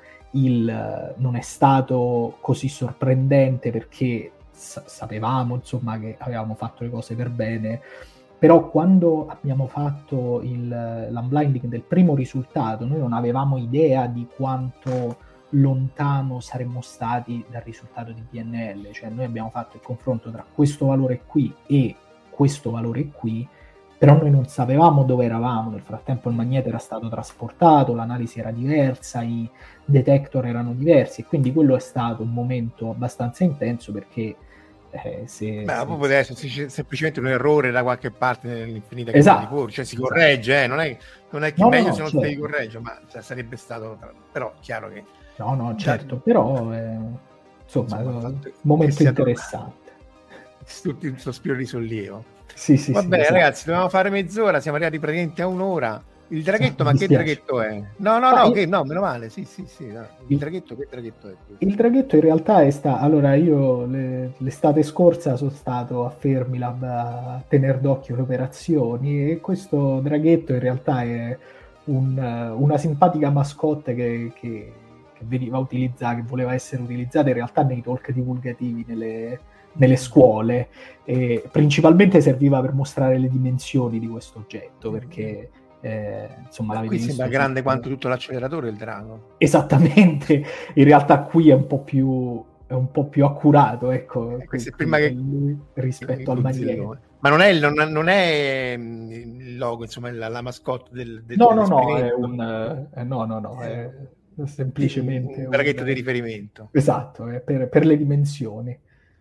E: il non è stato così sorprendente perché sa- sapevamo insomma che avevamo fatto le cose per bene. Però quando abbiamo fatto il, l'unblinding del primo risultato, noi non avevamo idea di quanto lontano saremmo stati dal risultato di D N L. Cioè noi abbiamo fatto il confronto tra questo valore qui e questo valore qui, però noi non sapevamo dove eravamo. Nel frattempo il magneto era stato trasportato, l'analisi era diversa, i detector erano diversi, e quindi quello è stato un momento abbastanza intenso perché Eh, se,
D: Beh,
E: se,
D: può
E: se...
D: essere semplicemente un errore da qualche parte nell'infinita
E: esatto,
D: di cor- cioè si esatto. corregge, eh? non è, non è che
E: no,
D: meglio
E: no,
D: se non
E: certo.
D: si corregge, ma cioè, sarebbe stato, però chiaro che
E: no no certo, da... però eh, insomma, insomma un momento interessante,
D: tutti un sospiro di sollievo.
E: Sì, sì,
D: va
E: sì,
D: bene
E: esatto.
D: Ragazzi, dovevamo fare mezz'ora, siamo arrivati praticamente a un'ora. Il draghetto, ma che
E: dispiace.
D: draghetto è? No, no,
E: ah,
D: no,
E: io...
D: che, no, meno male, sì, sì, sì. No. Il draghetto, che draghetto è?
E: Il draghetto in realtà è stato... Allora, io le... l'estate scorsa sono stato a Fermilab a tenere d'occhio le operazioni, e questo draghetto in realtà è un, una simpatica mascotte che, che, che veniva utilizzata, che voleva essere utilizzata in realtà nei talk divulgativi nelle, nelle scuole, e principalmente serviva per mostrare le dimensioni di questo oggetto, perché... Eh, insomma,
D: qui sembra grande tutto... quanto tutto l'acceleratore il drago.
E: Esattamente, in realtà qui è un po' più è un po' più accurato, ecco,
D: eh, questo è prima che
E: lui, rispetto al magneto.
D: Ma non è, non, non è il logo, insomma, la, la mascotte del, del
E: no, no, no, è un, eh, no, no, no,
D: eh,
E: è semplicemente
D: un braghetto
E: un...
D: di riferimento.
E: Esatto, è per, per le dimensioni.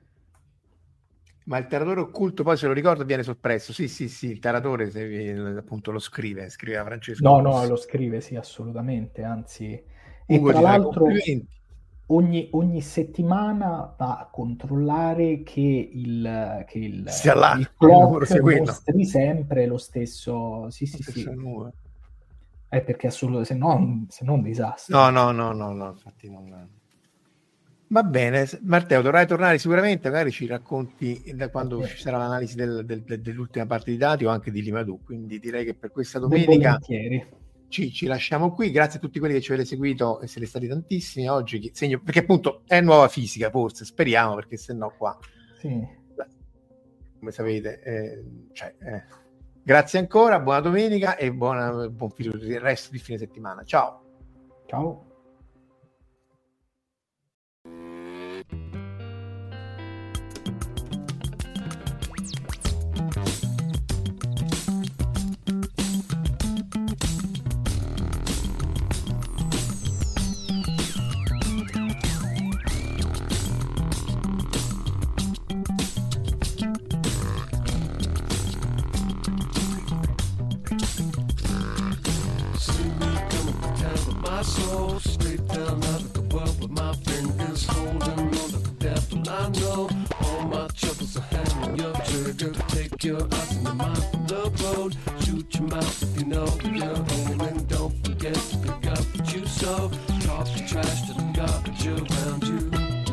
D: Ma il taratore occulto, poi se lo ricordo, viene soppresso. Sì, sì, sì, il taratore se, appunto lo scrive, scriveva Francesco.
E: No, no, lo scrive, sì, assolutamente, anzi. E
D: Ugo,
E: tra
D: ti fa i
E: l'altro
D: complimenti.
E: ogni, ogni settimana va a controllare che il, che il,
D: Sia là,
E: il
D: il numero
E: clock
D: sia quello.
E: mostri sempre lo stesso. Sì, sì,
D: Lo
E: sì.
D: stesso numero.
E: È perché assolutamente, se no, se no un disastro.
D: No, no, no, no, no, infatti non... Va bene, Matteo, dovrai tornare sicuramente, magari ci racconti da quando
E: Ok.
D: ci sarà l'analisi del, del, del, dell'ultima parte di dati o anche di Limadù, quindi direi che per questa
E: Ben
D: domenica
E: volentieri.
D: ci, ci lasciamo qui. Grazie a tutti quelli che ci avete seguito e siete stati tantissimi oggi, chi- segno, perché appunto è nuova fisica, forse, speriamo, perché se no qua,
E: Sì.
D: come sapete, eh, cioè, eh. Grazie ancora, buona domenica e buona, buon filo il resto di fine settimana. Ciao!
E: Ciao.
F: soul, straight down out of the world with my fingers holding on to the devil I know. All my troubles are hanging your trigger. Take your eyes and your mind from the road. Shoot your mouth if you know what you're holding. Don't forget to pick up what you sow. Talk the trash to the garbage around you.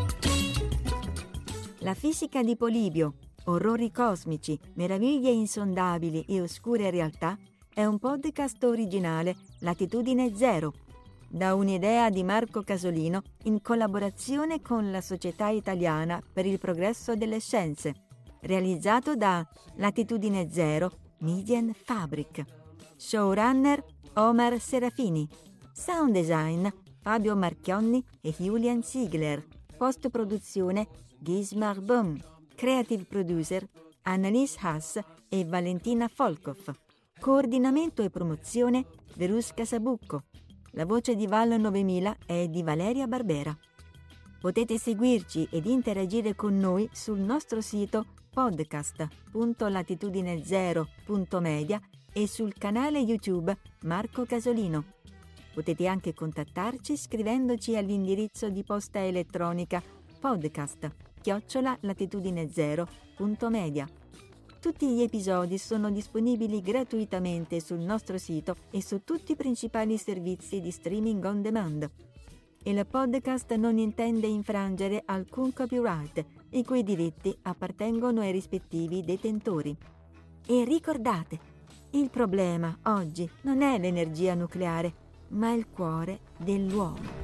B: La fisica di Polibio, orrori cosmici, meraviglie insondabili e oscure realtà è un podcast originale Latitudine Zero, da un'idea di Marco Casolino in collaborazione con la Società Italiana per il Progresso delle Scienze, realizzato da Latitudine Zero Median Fabric. Showrunner Omar Serafini. Sound design Fabio Marchionni e Julian Ziegler. Post-produzione Gismar Böhm. Creative producer Annalise Haas e Valentina Folkov. Coordinamento e promozione Verusca Sabucco. La voce di Val novemila è di Valeria Barbera. Potete seguirci ed interagire con noi sul nostro sito podcast punto latitudine zero punto media e sul canale YouTube Marco Casolino. Potete anche contattarci scrivendoci all'indirizzo di posta elettronica podcast chiocciola latitudine zero punto media. Tutti gli episodi sono disponibili gratuitamente sul nostro sito e su tutti i principali servizi di streaming on demand. Il podcast non intende infrangere alcun copyright, i cui diritti appartengono ai rispettivi detentori. E ricordate, il problema oggi non è l'energia nucleare, ma il cuore dell'uomo.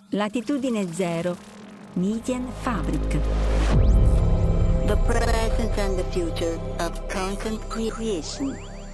B: Latitudine zero, Median Fabric.
C: The present and the future of content creation.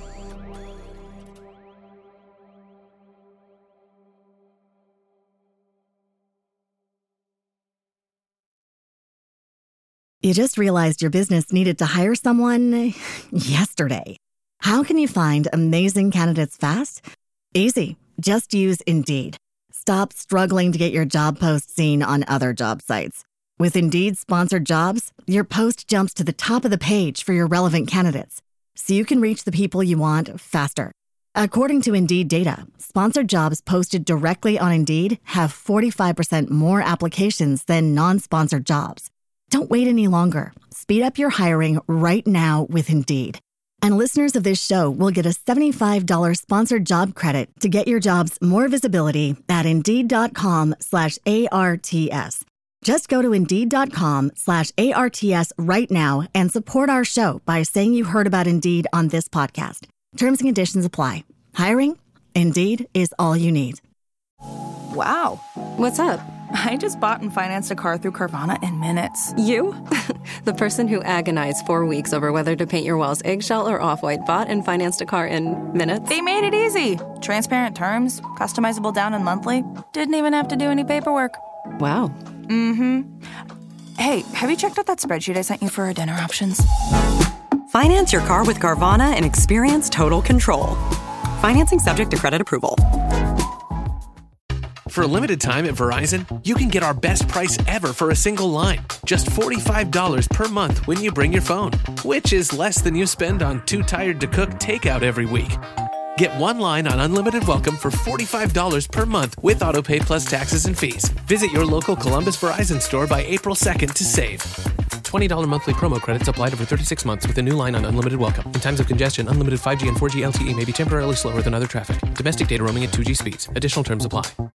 G: You just realized your business needed to hire someone yesterday. How can you find amazing candidates fast? Easy. Just use Indeed. Stop struggling to get your job post seen on other job sites. With Indeed sponsored jobs, your post jumps to the top of the page for your relevant candidates, so you can reach the people you want faster. According to Indeed data, sponsored jobs posted directly on Indeed have forty-five percent more applications than non-sponsored jobs. Don't wait any longer. Speed up your hiring right now with Indeed. And listeners of this show will get a seventy-five dollars sponsored job credit to get your jobs more visibility at Indeed.com slash ARTS. Just go to Indeed.com slash ARTS right now and support our show by saying you heard about Indeed on this podcast. Terms and conditions apply. Hiring? Indeed is all you need.
H: Wow. What's up? I just bought and financed a car through Carvana in minutes.
I: You? The person who agonized four weeks over whether to paint your walls eggshell or off-white bought and financed a car in minutes?
H: They made it easy. Transparent terms, customizable down and monthly. Didn't even have to do any paperwork.
I: Wow.
H: Mm-hmm. Hey, have you checked out that spreadsheet I sent you for our dinner options?
J: Finance your car with Carvana and experience total control. Financing subject to credit approval.
A: For a limited time at Verizon, you can get our best price ever for a single line. Just forty-five dollars per month when you bring your phone, which is less than you spend on Too Tired to Cook takeout every week. Get one line on Unlimited Welcome for forty-five dollars per month with AutoPay plus taxes and fees. Visit your local Columbus Verizon store by April second to save. twenty dollars monthly promo credits applied over thirty-six months with a new line on Unlimited Welcome. In times of congestion, unlimited five G and four G L T E may be temporarily slower than other traffic. Domestic data roaming at two G speeds. Additional terms apply.